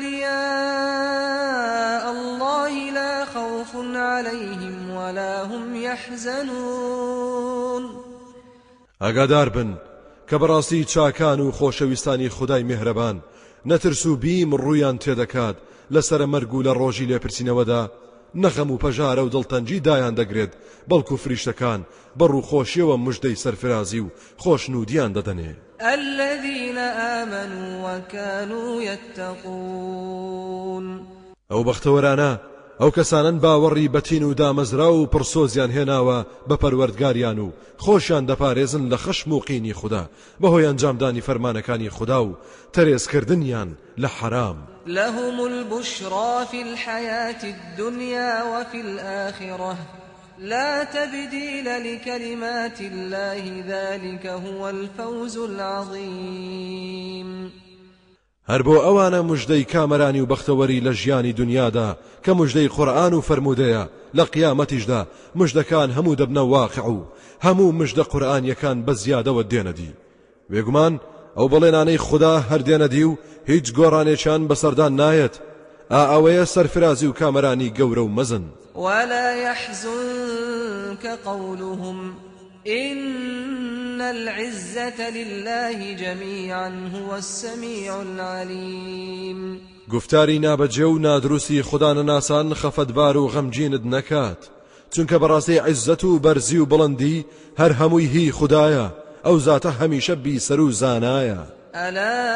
ئەولیاء الله لا خوف عليهم ولا هم يحزنون. ئاگادار بن کە بەڕاستی چاکان و خۆشەویستانی خودای میهرەبان نەترس و بیم ڕوویان تێدەکات لەسەر مەرگ و لە ڕۆژی لێپرسینەوەدا نەخەم و پەژارە و دڵتەنجی دایان دەگرێت، بەڵکو فریشتەکان بەڕووخۆشیەوە مژدەی سەرفرازی و خۆشنودیان دەدەنێ. الذين آمنوا وكانوا يتقون. ئەو بەختەوەرانە ئەو کەسانن باوەڕی بەتین و دامەزرا و پرسۆزیان هێناوە بە پەروەردگاریان و خۆشیان دەپارێزن لە خەشم و قینی خوددا بەهۆی ئەنجامدانی فەرمانەکانی خوددا و تەرێزکردنیان لە حرام. لهم البشرى في الحياة الدنيا وفي الآخرة لا تبديل لكلمات الله ذلك هو الفوز العظيم. هەر بۆ ئەوانە مژدەی کامەرانی و بەختەوەری لە ژیانی دنیادا کە مژدەی قورئان و فەرموودەیە لە قیامەتیشدا مژدەکان هەموو دەبنە واقع و هەموو مژدە قورئانیەکان بە زیادەوە دێنەدی. بێگومان ئەو بەڵێنانەی خوددا هەردێنەدی و هیچ گۆڕانێکیان بەسەردان نایەت. ئەوەیە سەرفرازی و کامەرانی گەورە و مەزن. ولا يحزنك قولهم إن العزة لله جميعا هو السميع العليم. گفتاری نابەجێ و نادروستی خودانەناسان خەفەتبار و غەمگینت نەکات، چونکە بەڕاستی عیزەت و بەرزی و بڵندی هەر هەمووی هی خوددایە، ئەو زاتە هەمیشە بیسەر و زانایە. ألا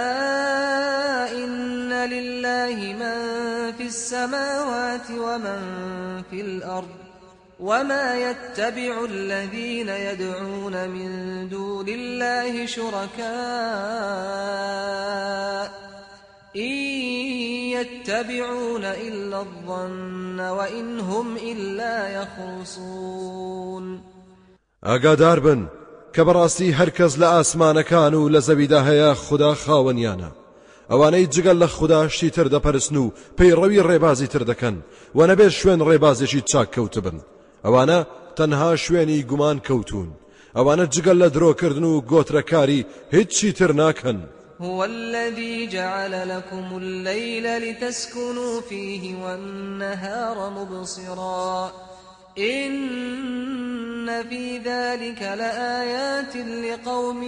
إن لله من في السماوات ومن في الأرض وما يتبع الذين يدعون من دون الله شركاء إن يتبعون إلا الظن وإن هم إلا يخرصون. ئاگادار بن کە بەڕاستی هەرکەس لە ئاسمانەکان و لە زەویدا هەیە خوددا خاوەنیانە، ئەوانەی جگەل لە خوددا شتی تر دەپەرستن و پەیڕەوی ڕێبازی تر دەکەن و نەبێت شوێن ڕێبازێکی چاک کەوت بن. ئەوانە تەنها شوێنی گومان کەوتون، ئەوانە جگەل لە درۆکردن و گۆترەکاری هیچی تر ناکەن. هو الذي جعل لكم الليل لتسكنوا فيه والنهار مبصرا إن في ذلك لآيات لقوم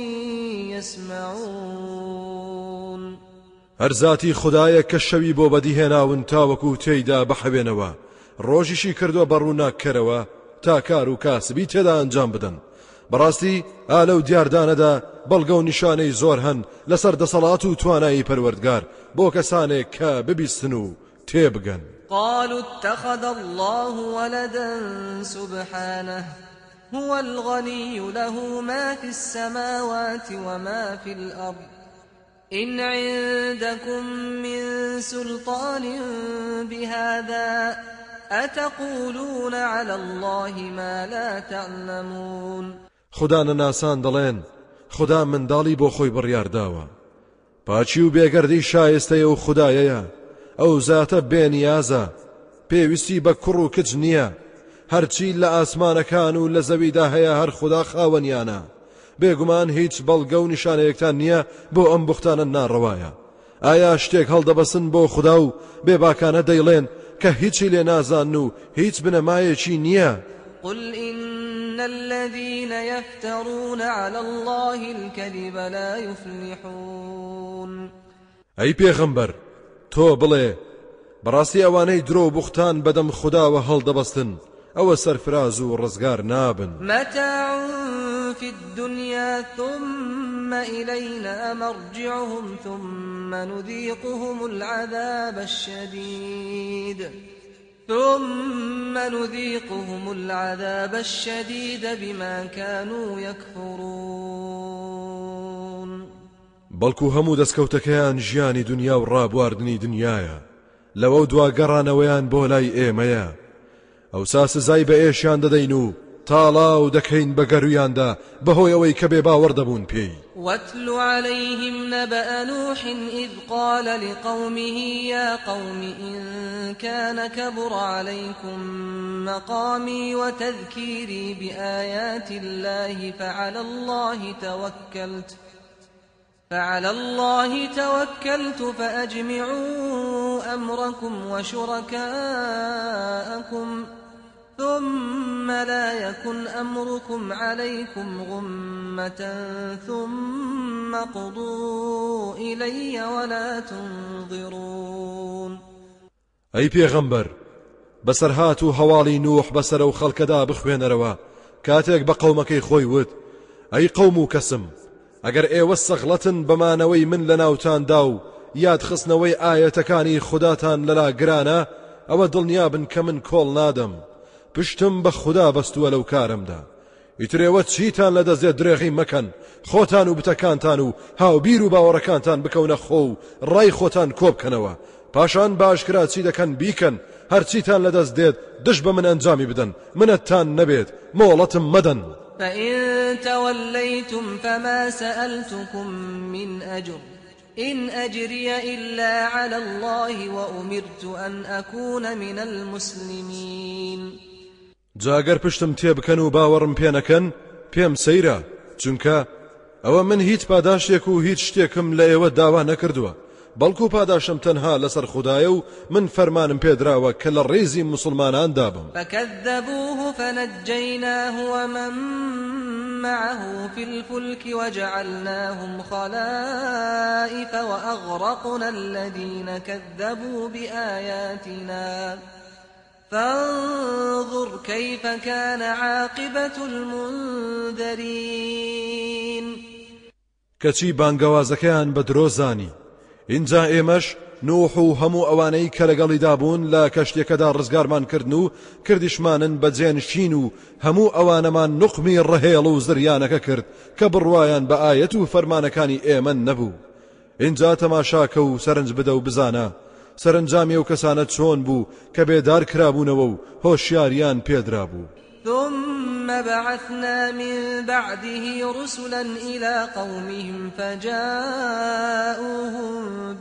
يسمعون. هەرزاتی خوددایە کە شەوی بۆ بەدیهێناون تاوەکو تێیدا بەحەوێنەوە، ڕۆژیشی کردووە بەڕووناککەرەوە تا کار و کاسبی تێدا ئەنجام بدەن. بەڕاستی ئالە و دیاردانەدا بەڵگە و نیشانەی زۆر هەن لەسەر دەسەڵات و توانایی پەروەردگار بۆ کەسانێک کە ببیستن و تێبگەن. قالوا اتخذ الله ولدا سبحانه هو الغني له ما في السماوات وما في الأرض إن عندكم من سلطان بهذا أتقولون على الله ما لا تعلمون. خودانەناسان دەڵێن خوددا منداڵی بۆ خۆی بڕیارداوە، پاچی و بێگەردی شایستەیە و خوددایەیە، ئەو زاتە بێنیازە، پێویستی بە کوڕ و کچ نییە، هەرچی لە ئاسمانەکان و لە زەویدا هەیە هەر خوددا خاوەنیانە. بێگومان هیچ بەڵگە و نیشانەیەکتان نییە بۆ ئەم بوختانە ناڕەوایە. ئایا شتێک هەڵدەبەسن بۆ خوددا و بێباکانە دەیڵێن کە هیچی لێ نازان و هیچ بنەمایەکی نییە؟ قل إن الذين يفترون على الله الكذب لا يفلحون. ئەی پێغەمبەر تۆ بڵێ بەڕاستی ئەوانەی درۆ بوختان بەدەم خودداوە هەڵدەبەستن ئەوە سەرفراز و ڕزگار نابن. متاع في الدنيا ثم إلينا مرجعهم ثم نذيقهم العذاب الشديد بما كانوا يكفرون. بەڵکو هەموو دەستکەوتەکەیان ژیانی دنیا و ڕابواردنی دنیاە، لەوە دوا گەڕانەوەیان بۆ لای ئێمەیە، ئەوسا سزای بە ئێشیان دەدەین و تاڵاو دەکەین بە گەرویاندا بەهۆی ئەوەی کە بێباوەڕ دەبوون پێی. واتل عليهم نبأ نوح إذ قال لقومه يا قوم إن كان كبر عليكم مقامي وتذكيري بآيات الله فعلى الله توكلت فأجمعوا أمركم وشركاءكم ثم لا يكن أمركم عليكم غمة ثم قضوا إلي ولا تنظرون. ئەی پێغەمبەر بەسەرهات و هەواڵی نوح بەسەر و خەڵکەدا بخوێنەرەوە کاتێک بە قەومەکەی خۆی وت ئەی قەوم و کەسم ئەگەر ئێوە سەغڵەتن بەمانەوەی من لە ناوتاندا و یادخستنەوەی ئاەتەکانی خوداتان لەلا گرانە ئەوە دڵنیابن کە من کۆڵ نادەم، پشتم بە خوددا بەستووە لەو کارمدا. ئیترێوە چیتان لەدەستێت درێغی مەکەن، خۆتان و بتەکانتان و هاوبیر و باوەڕەکانتان بکەونە خۆ و ڕای خۆتان کۆبکەنەوە، پاشان باشکرا چی دەکەن بیکەن، هەرچیتان لەدەست دێت دش بە من ئەنجامی بدەن، منەتتان نەبێت، مۆڵەتم مەدەن. فإن توليتم فما سألتكم من أجر إن أجري إلا على الله وأمرت أن أكون من المسلمين. جاگەر پشتم تێبکەن و باوەڕم پێ نەکەن پێم سەیرە، چونکە ئەوە من هیچ پاداشتێک و هیچ شتێکم لە ئێوە داوا نەکردووە، بەڵکو پاداشم تەنها لەسەر خودایە و من فەرمانم پێدراوە کە لە ڕێزی مسلمانان دابم. فكذبوه فنجيناه ومن معه في الفلك وجعلناهم خلائف وأغرقنا الذين كذبوا بآياتنا فانظر كيف كان عاقبة المنذرين. کەچی بانگەوازەکەیان بە درۆ زانی، اینجا ئێمەش نوح و هەموو ئەوانەی کە لەگەڵیدا بوون لە کەشتێکەدا ڕزگارمان کردن و کردیشمانن بە جێنشین و هەموو ئەوانەمان نوقمی ڕەهێڵ و زریانەکە کرد کە بڕوایان بە ئایەت و فەرمانەکانی ئێمە نەبوو. اینجا تەماشاکە و سەرنج بدە و بزانە سەرنجامی ئەو کەسانە چۆن بوو کە بێدار کرابوونەوە و هۆشیاریان پێدرا بوو. ثم بعثنا من بعده رسلا إلى قومهم فجاءوهم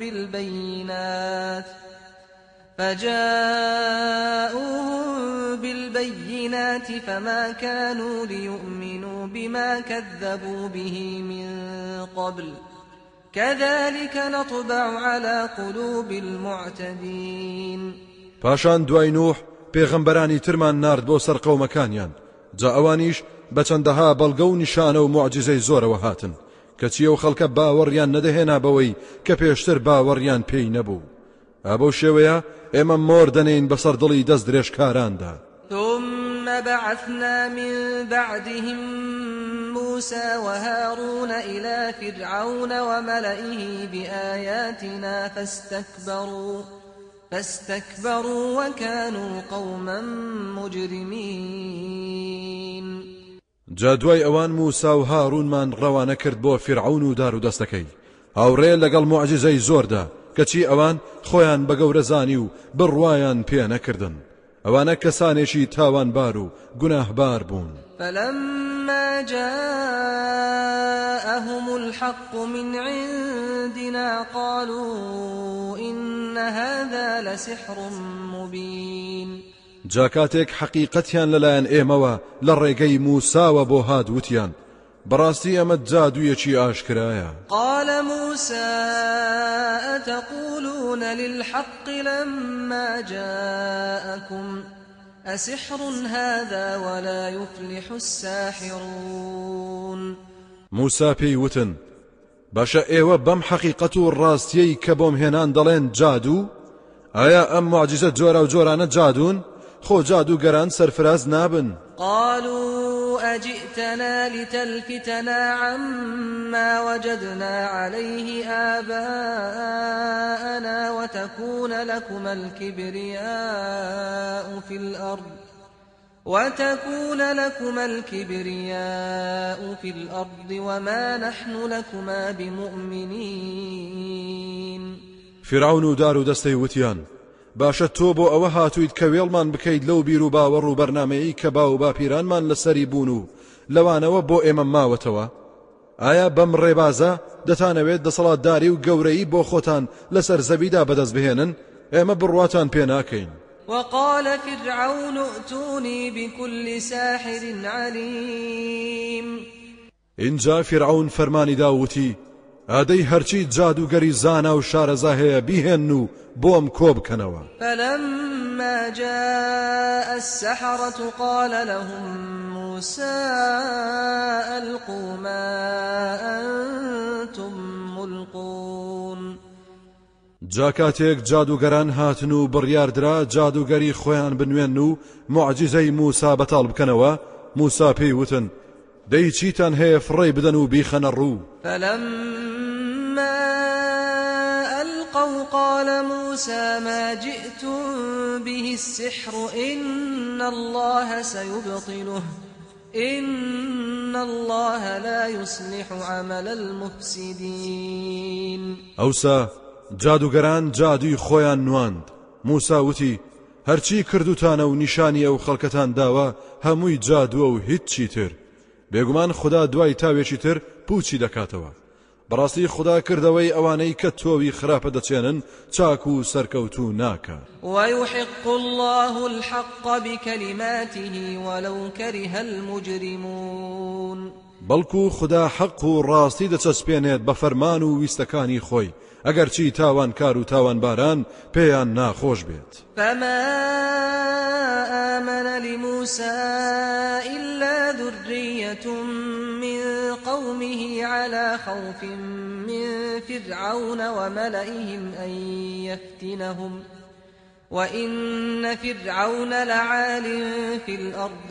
بالبينات فما كانوا ليؤمنوا بما كذبوا به من قبل كذلك نطبع على قلوب المعتدين. پاشان دوای نوح پێغەمبەرانی ترمان نارد بۆ سەر قەومەکانیان، جا ئەوانیش بە چەندەها بەڵگە و نیشانە و موعجزەی زۆرەوە هاتن، کەچی ئەو خەڵکە باوەڕیان نەدەهێنا بەوەی کە پێشتر باوەڕیان پێی نەبوو. ئابەو شێوەیە ئێمە مۆر دەنێین بەسەر دڵی دەست درێژکاراندا. ثم بعثنا من بعدهم موسى وهارون إلى فرعون وملئه بآياتنا فاستكبروا وكانوا قوما مجرمين. جا دوای ئەوان موسا و هارونمان ڕەوانە کرد بۆ فرعون و دار و دەستەکەی، هاوڕێ لەگەڵ موعجزەی زۆردا، کەچی ئەوان خۆیان بە گەورەزانی و بڕوایان پێ نەکردن. ئەوانە کەسانێکی تاوانبار و گوناهبار بوون. فلما جاءهم الحق من عندنا قالوا إن هذا لسحر مبين. جا کاتێک حەقیقەتیان لەلایەن ئێمەوە لە ڕێگەی موساوە بۆ هات وتیان بەڕاستی ئەمە جادوویەکی ئاشکرایە. قال موسى أتقولون للحق لما جاءكم أسحر هذا ولا يفلح الساحرون. موسا پێی وتن باشە ئێوە بەم حەقیقەت و ڕاستیەی کە بۆم هێنان دەڵێن جادوو؟ ئایا ئەم موعجزە جۆرە و جۆرانە جادوون؟ خۆ جادوگەران سەرفراز نابن. قالوا أجئتنا لتلفتنا عما وجدنا عليه آباءنا وتكون لكما الكبرياء في الأرض وما نحن لكما بمؤمنين. فرعون و دار و دەستەی وتیان باشە تۆ بۆ ئەوە هاتوویت کە وێڵمان بکەیت لەو بیر و باوەڕ و بەرنامەیەی کە باو باپیرانمان لەسەری بوون و لەوانەوە بۆ ئێمە ماوەتەوە؟ ئایا بەم ڕێبازە دەتانەوێت دەسەڵاتداری و گەورەی بۆ خۆتان لەسەر زەویدا بەدەست بهێنن؟ ئێمە بڕواتان پێ ناکەین. وقال فرعون ائتوني بكل ساحر عليم. اینجا فرعون فەرمانی داوتی ئادەی هەرچی جادوگەری زانا و شارەزا هەیە بیهێن و بۆم کۆ بکەنەوە. فلما جاء السحرة قال لهم موسى ألقوا ما أنتم ملقون. جا کاتێک جادوگەران هاتن و بڕیاردرا جادوگەری خۆیان بنوێن و موعجزەی موسا بەتاڵ بکەنەوە، موسا پێی وتن دەی چیتان هەیە فڕێی بدەن و بیخەنە ڕوو. فلما ألقوا قال موسى ما جئتم به السحر إن الله سيبطله إن الله لا يصلح عمل المفسدين. ئەوسا جادوگەران جادوی خۆیان نواند. موسا وتی هەرچی کردوتانە و نیشانی ئەو خەڵکەتان داوە هەمووی جادووە و هیچی تر. بێگومان خدا دوای تاوێکی تر پوچی دەکاتەوە. بەڕاستی خدا کردەوەی ئەوانەی کە تۆوی خراپە دەچێنن چاک و سەرکەوتوو ناکە. ويحق الله الحق بكلماته ولو كره المجرمون. بەڵکو خدا حەق و ڕاستی دەچەسپێنێت بە فەرمان و ویستەکانی خۆی ئەگەر چی تاوانکار و تاوانباران پێیان ناخۆش بێت. فما آمن لموسى إلا ذرية من قومه على خوف من فرعون وملئهم أن يفتنهم وإن فرعون لعال في الأرض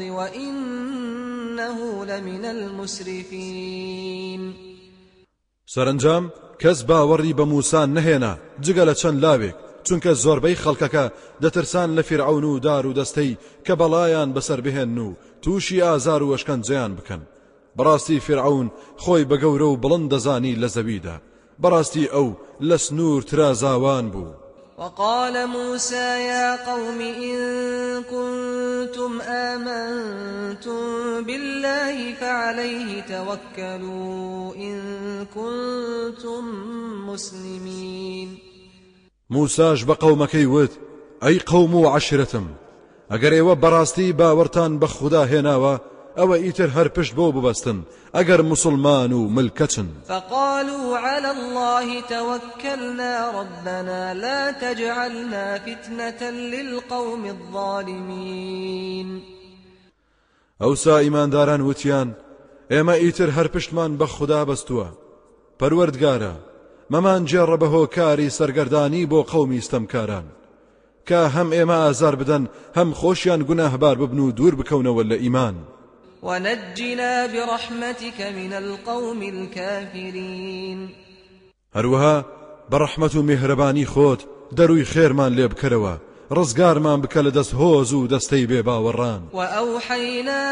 وإنه لمن المسرفين. سەرنجام کەس باوەڕی بە موسا نەهێنا جگە لە چەند لاوێک چونکە زۆربەی خەڵکەکە دەترسان لە فیرعون و دار و دەستەی کە بەڵایان بەسەر بهێن و تووشی ئازار و وەشکەنجەیان بکەن. بەڕاستی فیرعون خۆی بە گەورە و بڵند دەزانی لە زەویدا، بەڕاستی ئەو لە سنوور ترازاوان بوو. وقال موسى يا قوم إن كنتم آمنتم بالله فعليه توكلوا إن كنتم مسلمين. موساش بە قەومەکەی وت ئەی قەوم و عەشیرەتم ئەگەر ئێوە بەڕاستی باوەڕتان بە خوددا هێناوە ئەوە ئیتر هەر پشت بۆ ببەستن ئەگەر مسلمان و ملکەچن. فقالوا على الله توكلنا ربنا لا تجعلنا فتنة للقوم الظالمين. ئەوسا ئیمانداران وتیان ئێمە ئیتر هەر پشتمان بە خوددا بەستووە، پەروەردگارە مەمان جێڕە بە هۆکاری سەرگەردانی بۆ قەومی ستەمکاران کە هەم ئێمە ئازار بدەن هەم خۆشیان گوناهبار ببن و دوور بکەونەوە لە ئیمان. ونجنا برحمتك من القوم الكافرين. هەروەها بەڕەحمەت و میهرەبانی خۆت دەروی خێرمان لێ بکەرەوە، ڕزگارمان بکە لە دەست هۆز و دەستەی بێباوەڕان. وأوحينا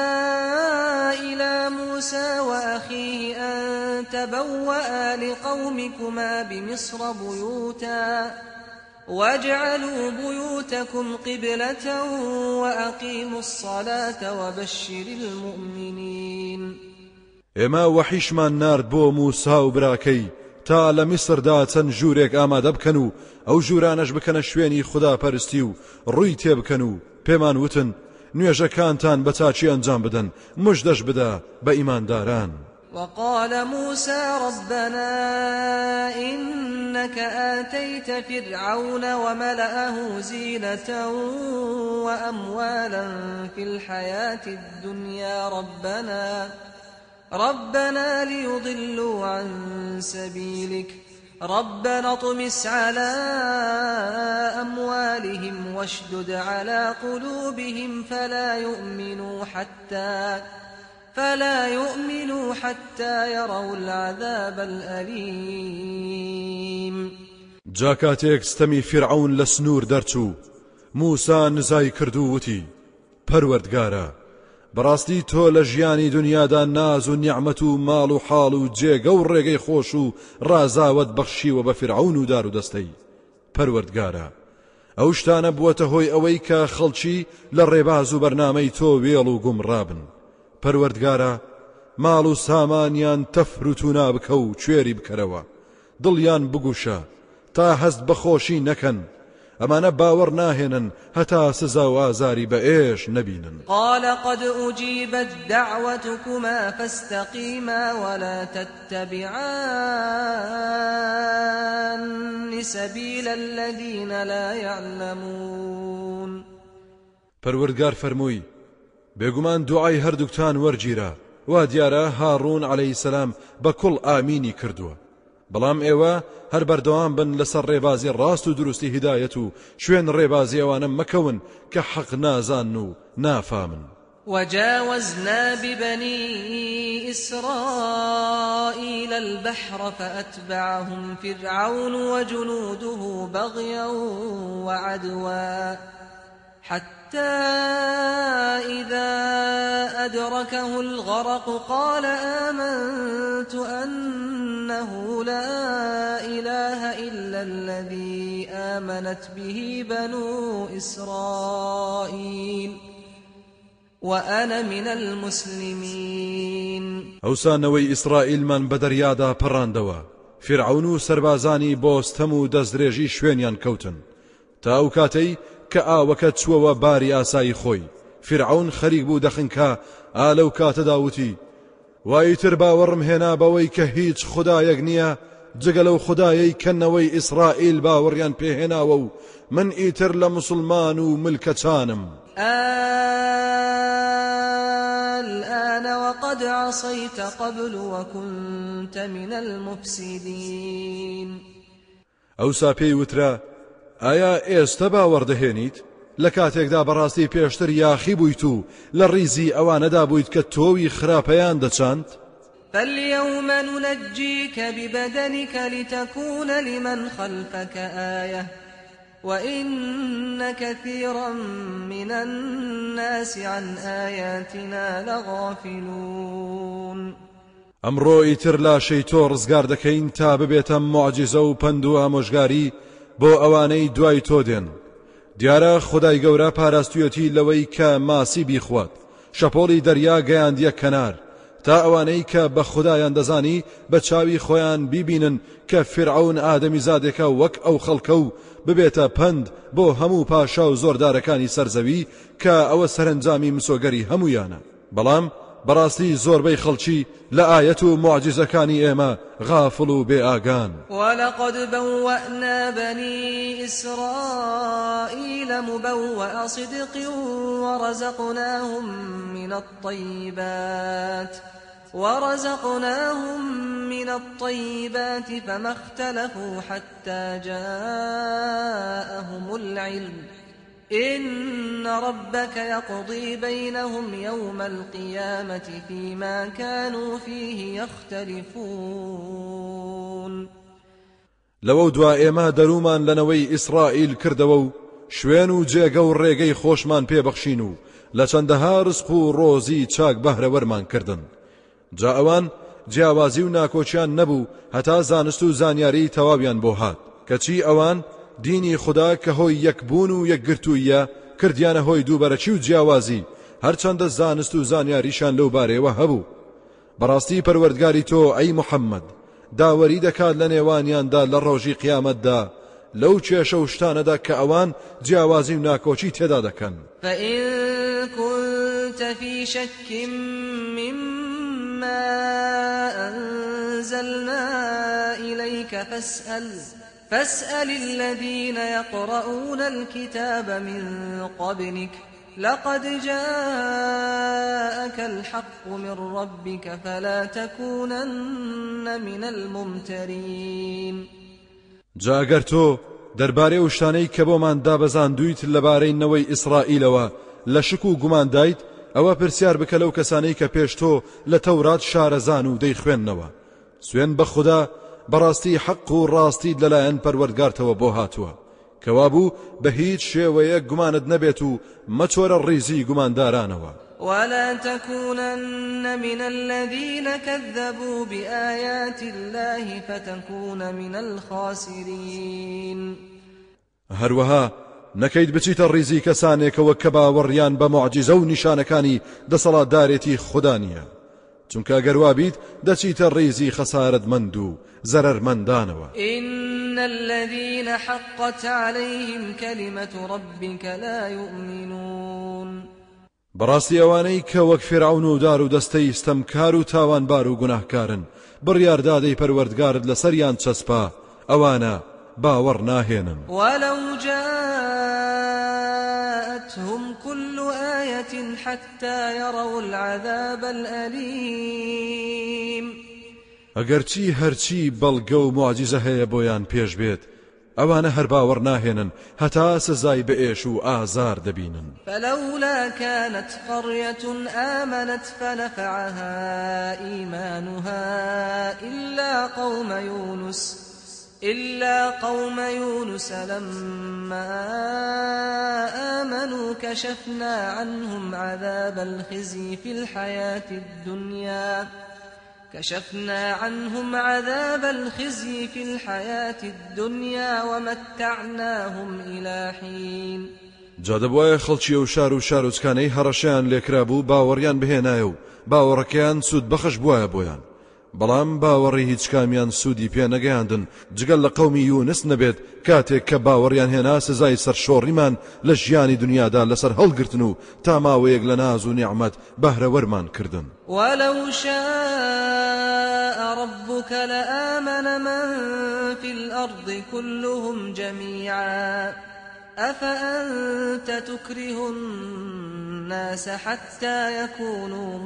إلى موسى وأخيه أن تبوأ لقومكما بمصر بيوتا واجعلوا بيوتكم قبلة وأقيموا الصلاة وبشر المؤمنين. ئێمە وەحیشمان نارد بۆ موسا و براکەی تا لە میسردا چەند ژوورێک ئامادە بکەن و ئەو ژوورانەش بکەنە شوێنی خوداپەرستی و ڕووی تێبکەن و پێمان وتن نوێژەکانتان بە چاچی ئەنجام بدەن، مژدەش بدە بە ئیمانداران. وقال موسى ربنا إنك آتيت فرعون وملأه زينة وأموالا في الحياة الدنيا ربنا ليضلوا عن سبيلك ربنا اطمس على أموالهم واشدد على قلوبهم فلا يؤمنوا حتى يروا العذاب الأليم. جاكاتيك ستمي فرعون لسنور درچو موسى نزای کردو وتی پەروەردگارە بەڕاستی تۆ لە ژیانی دنیادا ناز و نیعمەت و ماڵ و حاڵ و جێگە و ڕێگەی خۆش و ڕازاوت بەخشیوە بە فرعون و دار و دەستەی. پەروەردگارە ئەو شتانە بووەتە هۆی ئەوەی کە خەڵکی لە ڕێباز و بەرنامەی تۆ وێڵ و گومڕابن. پەروەردگارە ماڵ و سامانیان تەفروت و نابکە و کوێری بکەرەوە، دڵیان بگوشە تا هەست بەخۆشی نەکەن، ئەمانە باوەڕ ناهێنن هەتا سزا و ئازاری بە ئێش نەبینن. قال قد أجيبت دعوتكما فاستقيما ولا تتبعان سبيل الذين لا يعلمون. پەروەردگار فەرمووی بێگومان دوعای هەردووکتان وەرگیرە، وا دیارە هاڕون عەلەیهی سەلام بە کوڵ ئامینی کردووە، بەڵام ئێوە هەر بەردەوام بن لەسەر ڕێبازی ڕاست و دروستی هیدایەت و شوێن ڕێبازی ئەوانە مەکەون کە حەق نازان و نافامن. وجاوزنا ببني إسرائيل البحر فأتبعهم فرعون وجنوده بغيا وعدوا حتى إذا أدركه الغرق قال آمنت أنه لا إله إلا الذي آمنت به بنو إسرائيل وأنا من المسلمين. ئەوسانەوەی ئیسرائیلمان بە دەریادا پەڕاندەوە فرعون و سەربازانی بۆستەم و دەستدرێژی شوێنیان کەوتن تا ئەو کاتەی کە ئاوەکە چووەوە باری ئاسایی خۆی فرعون خەریک بوو دەخنکە ئالەو کاتەدا وتی وایتر باوەڕم هێنا بەوەی کە هیچ خودایەک نییە جگە لەو خودایەی کەنەوەی ئیسرائیل باوەڕیان پێهێناوە و من ئیتر لە موسڵمان و ملکەچانم. الآن وقد عصيت قبل وكنت من المفسدين. ئەوسا پێی وترا ئایا ئێستا باوەڕدەهێنیت لە کاتێکدا بەڕاستی پێشتر یاخی بوویت و لە ڕیزی ئەوانەدا بوویت کە تۆوی خراپەیان دەچاند؟ فاليوم ننجيك ببدنك لتكون لمن خلفك آية وإن كثيرا من الناس عن آياتنا لغافلون. ئەمڕۆ ئیتر لاشەی تۆ ڕزگار دەکەین تا ببێتە معجزە و پند و ئامۆژگاری بۆ ئەوانەی دوای تۆ دێن. دیارە خودای گەورە پاراستویەتی لەوەی کە ماسی بیخوات شەپۆڵی دەریا گەیاندیە کەنار تا ئەوانەی کە بە خودایان دەزانی بە چاوی خۆیان بیبینن کە فرعون ئادەمی زادێکە وەک ئەو خەڵکە و ببێتە پند بۆ هەموو پاشا و زۆردارەکانی سەرزەوی کە ئەوە سەرنجامی مسۆگەری هەمویانە. بەڵام بەڕاستی زۆربەی خەڵکی لە ئایەت و معجزەکانی ئێمە غافڵ و بێئاگان. ولقد بوأنا بني إسرائيل مبوأ صدق ورزقناهم من الطيبات فما اختلفوا حتى جاءهم العلم إن ربك يقضي بينهم يوم القيامة فيما كانوا فيه يختلفون. لەوە دوا ئێمە دەرومان لەنەوەی ئیسرائیل کردەوە و شوێن و جێگە و ڕێگەی خۆشمان پێبەخشین و لە چەندەها ڕزق و ڕۆزی چاک بەهرەوەرمان کردن. جا ئەوان جیاوازی و ناکۆچیان نەبوو هەتا زانست و زانیاری تەواویان بۆ هات کەچی ئەوان دینی خدا کە هۆی یەکبوون و یەکگرتوویە کردیانە هۆی دووبەرەچی و جیاوازی هەرچەندە زانست و زانیاریشان لەو بارەوە هەبوو. بەڕاستی پەروەردگاری تۆ ئەی موحەممەد داوەری دەکات لە نێوانیاندا لە ڕۆژی قیامەتدا لەو کێشە و شتانەدا کە ئەوان جیاوازی و ناکۆچی تێدا دەکەن. فإن كنت في شك مما أنزلنا إليك فاسأل الذين يقرؤون الكتاب من قبلك لقد جاءك الحق من ربك فلا تكونن من الممترين. جا ئەگەر تۆ دەربارەی ئەو شتانەی کە بۆمان دابەزاندوویت لەبارەی نەوەی ئیسرائیلەوە لە شک و گومان دایت ئەوە پرسیار بکە لەو کەسانەی کە پێش تۆ لە تەورات شارەزان و دەیخوێننەوە. سوێن بە خوددا بەڕاستی حەق و ڕاستی لەلایەن پەروەردگارتەوە بۆ هاتووە کەوابوو بە هیچ شێوەیە گومانت نەبێت و مەچۆرە ڕیزی گوماندارانەوە. ولا تكونن من الذين كذبوا بآيات الله فتكون من الخاسرين. هەروەها نەکەیت بچیتە ڕیزی کەسانێکەوە کە باوەڕیان بە معجزە و نیشانەکانی دەسەڵاتدارێتی خوددا نییە چونکە ئەگەر وابیت دەچیتە ڕیزی خەسارەتمەند و زەرەرمەندانەوە. إن الذين حقت عليهم كلمة ربك لا يؤمنون. بەڕاستی ئەوانەی کە وەک فرعون و دار و دەستەی ستەمکار و تاوانبار و گوناهکارن بڕیاردادەی پەروەردگارت لەسەریان چەسپا ئەوانە باوەڕ ناهێنن. ولو جاءتهم كل آية حتى يروا العذاب الأليم. ئەگەرچی هەرچی بەڵگە و معجزە هەیە بۆیان پێش بێت ئەوانە هەر باوەڕ ناهێنن هەتا سزای بەئێش و ئازار دەبینن. فلولا كانت قرية آمنت فنفعها إيمانها إلا قوم يونس لما آمنوا كشفنا عنهم عذاب الخزي في الحياة الدنيا ومتعناهم إلى حين جادەبواە خەڵکی و شار و شارۆچکانەی هەڕەشیان لێکرا بوو باوەڕیان بهێنایە و باوەڕەکەیان سوود بەخش بووایە بۆیان بەڵام باوەڕی هیچ کامیان سوودی پێ نەگەیاندن جگەل لە قەومی یونس نەبێت کاتێک کە باوەڕیان هێنا سزای سەرشۆڕیمان لە ژیانی دنیادا لەسەر هەڵگرتن و تا ماوەیەک لە ناز و نیعمەت بەهرەوەرمان کردن. ولو شاء ربك لآمن من في الأرض كلهم جميعا أفأنت تكره الناس حتى يكونوا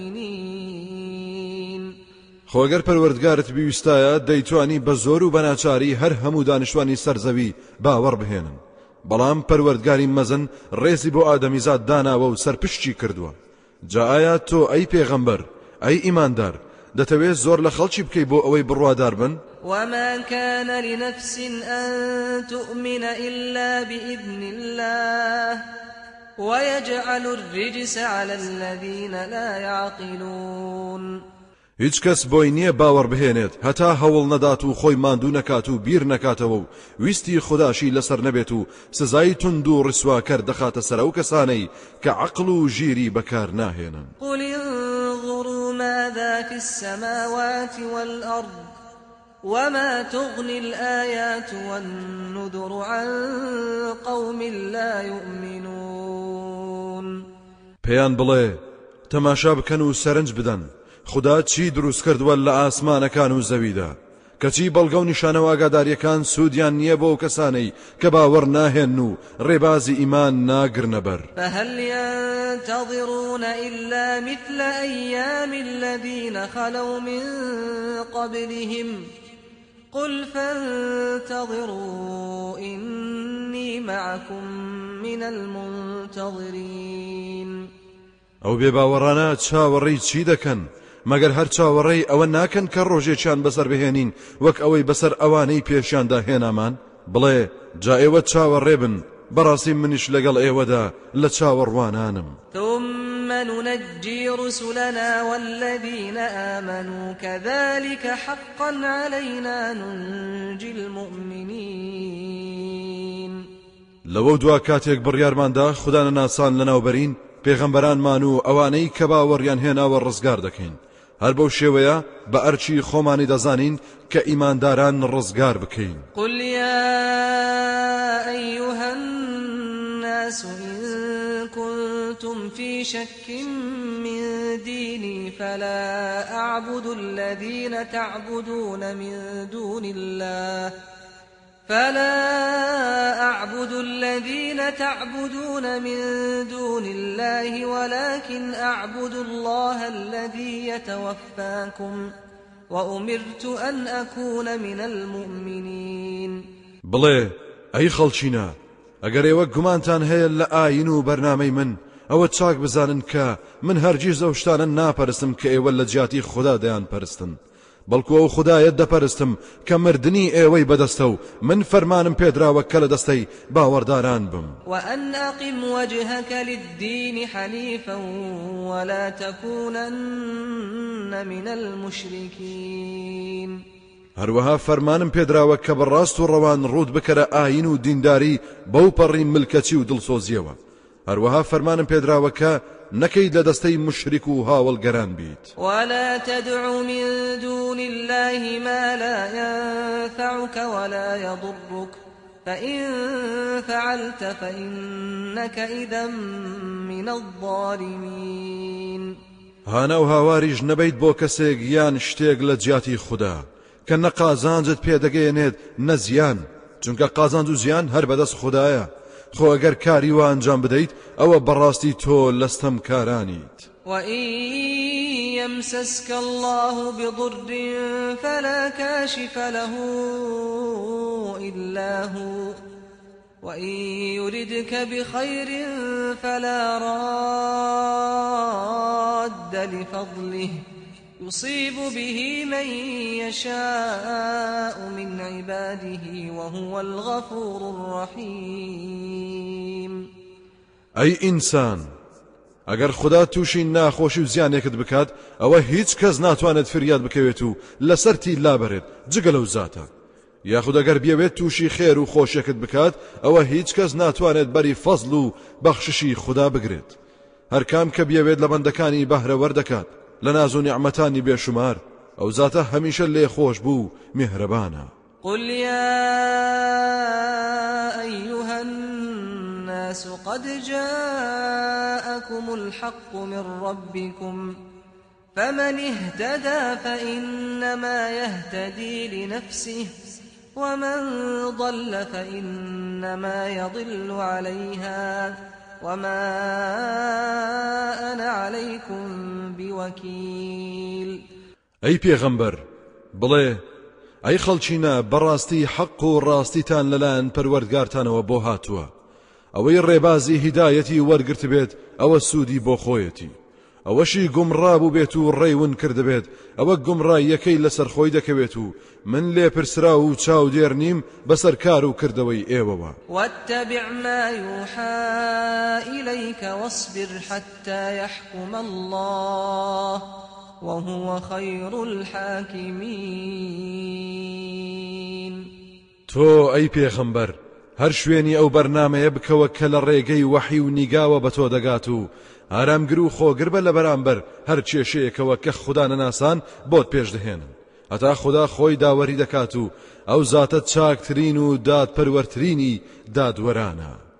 مؤمنين. خۆگەر پەروەردگارت بیویستایە دەیتوانی بە زۆر و بەناچاری هەر هەموو دانیشتوانی سەرزەوی باوەڕ بهێنن بەڵام پەروەردگاری مەزن ڕێزی بۆ ئادەمیزاد داناوە و سەرپشتی کردووە. جا ئایا تۆ ئەی پێغەمبەر ئەی ئیماندار دەتەوێت زۆر لە خەڵکی بکەی بۆ ئەوەی بڕوادار بن؟ وما كان لنفس أن تؤمن إلا بإذن الله ويجعل الرجس على الذين لا يعقلون. هیچ کەس بۆی نییە باوەڕ بهێنێت هەتا هەوڵ نەدات و خۆی ماندوو نەکات و بیر نەکاتەوە و ویستی خوداشی لەسەر نەبێت و سزای تند و ڕسواکەر دەخاتە سەر ئەو کەسانەی کە عەقڵ و ژیری بەکار ناهێنن. قل انظروا ماذا في السماوات والأرض وما تغني الآيات والنذر عن قوم لا يؤمنون. پێیان بڵێ تەماشا بکەن و سەرنج بدەن خدا چی دروست کردووە لە ئاسمانەکان و زەویدا کەچی بەڵگە و نیشانە ئاگاداریەکان سوودیان نییە بۆ کەسانەی کە باوەڕ ناهێن و ڕێبازی ئیمان ناگرنە بەر. فهل ينتظرون إلا مثل أيام الذين خلوا من قبلهم قل فانتظروا إني معكم من المنتظرين. ئەو بێباوەڕانە چاوەڕێی چی دەکەن مەگەر هەر چاوەڕێی ئەوە ناکەن کە ڕۆژێکیان بەسەر بهێنین وەک ئەوەی بەسەر ئەوانەی پێشیاندا هێنامان؟ بڵێ جا ئێوە چاوەڕێ بن بەڕاستی منیش لەگەڵ ئێوەدا لە چاوەڕوانانم. ثم ننجي رسلنا والذين آمنوا كذلك حقا علينا ننجي المؤمنين. لەوە دوا کاتێک بڕیارماندا خوددا ناسان لەناوبەرین پێغەمبەرانمان و ئەوانەی کە باوەڕیان هێناوە ڕزگار دەکەین هەر بەو شێوەیە بە ئەرچی خۆمانی دەزانین کە ئیمانداران ڕزگار بکەین. قل يا أيها الناس إن كنتم في شك من ديني فلا أعبد الذين تعبدون من دون الله ولكن أعبد الله الذي يتوفاكم وأمرت أن أكون من المؤمنين. بڵێ ئەی خەڵچینە ئەگەر ئێوە گومانتان هەیە لە ئاین و بەرنامەی من ئەوە چاک بزانن کە من هەرگیز ئەو شتانە ناپەرستم کە ئێوە لە جیاتی خوددا دەیان پەرستن بەڵکو ئەو خودایەت دەپەرستم کە مردنی ئێوەی بەدەستە و من فەرمانم پێدراوە کە لە دەستەی باوەڕداران بم. وأن أقم وجهك للدين حنيفا ولا تكونن من المشركين. هەروەها فەرمانم پێدراوە کە بەڕاست و ڕەوان ڕوود بکەرە ئاین و دینداری بەو پەڕی ملکەچی و دڵسۆزیەوە. هەروەها فەرمانم پێدراوە کە نەکەیت لە دەستەی مشریک و هاوڵگەران بیت. ولا تدع من دون الله ما لا ينفعك ولا يضرك فإن فعلت فإنك إذا من الظالمين. هانا و هاواریش نەبیت بۆ کەسێک یان شتێک لە جیاتی خوددا کە نە قازانجت پێدەگەێنێت نە زیان چونکە قازانج و زیان هەر بەدەست خوددایە. خۆ ئەگەر کاری وا ئەنجام بدەیت ئەوە بەڕاستی تۆ لەستەم کارانیت. وإن يمسسك الله بضر فلا كاشف له إلا هو وإن يردك بخير فلا راد لفضله يصيب به من يشاء من عباده وهو الغفور الرحيم. أي إنسان ئەگەر خوددا تووشی ناخۆشی و زیانێکت بکات ئەوە هیچ کەس ناتوانێت فریاد بکەوێت و لەسەرتی لابەرێت جگە لەو زاتە یاخود ئەگەر بێوێت تووشی خێر و خۆشیەکەت بکات ئەوە هیچ کەس ناتوانێت بەری فەزڵ و بەخششی خوددا بگرێت هەر کام کە بێوێت لە بەندەکانی بەهرەوەر دەکات لە ناز و نیعمەتانی بێشومار ئەو زاتە هەمیشە لێ خۆش بوو میهرەبانە قل يا أيها الناس قد جاءكم الحق من ربكم فمن اهتدى فإنما يهتدي لنفسه ومن ضل فإنما يضل عليها وما أنا عليكم بوكيل أي پیغمبر بڵێ ئەی خەڵچینە بەڕاستی حەق و ڕاستیتان لەلایەن پەروەردگارتانەوە بۆ هاتووە ئەوەی ڕێبازی هیدایەتی وەرگرت بێت ئەوە سوودی بۆ خۆیەتی ئەوەشی گومڕابوو بێت و ڕێون کرد بێت ئەوە گومڕاییەکەی لەسەر خۆی دەکەوێت و من لێ پرسرا و چاودێر نیم بەسەر کار و کردەوەی ئێوەوە واتبع ما يوحى إليك واصبر حتى يحكم الله وهو خير الحاكمين تۆ ئەی پێغەمبەر هەر شوێنی ئەو بەرنامەیە بکەوە کە لە ڕێگەی وەحی و نیگاوە بە تۆ دەگات و ئارامگر و خۆگر بە لە بەرامبەر هەر کێشەیەکەوە کە خوددا نەناسان بۆت پێش دەهێنن هەتا خوددا خۆی داوەری دەکات و ئەو زاتە چاکترین و دادپەروەرترینی دادوەرانە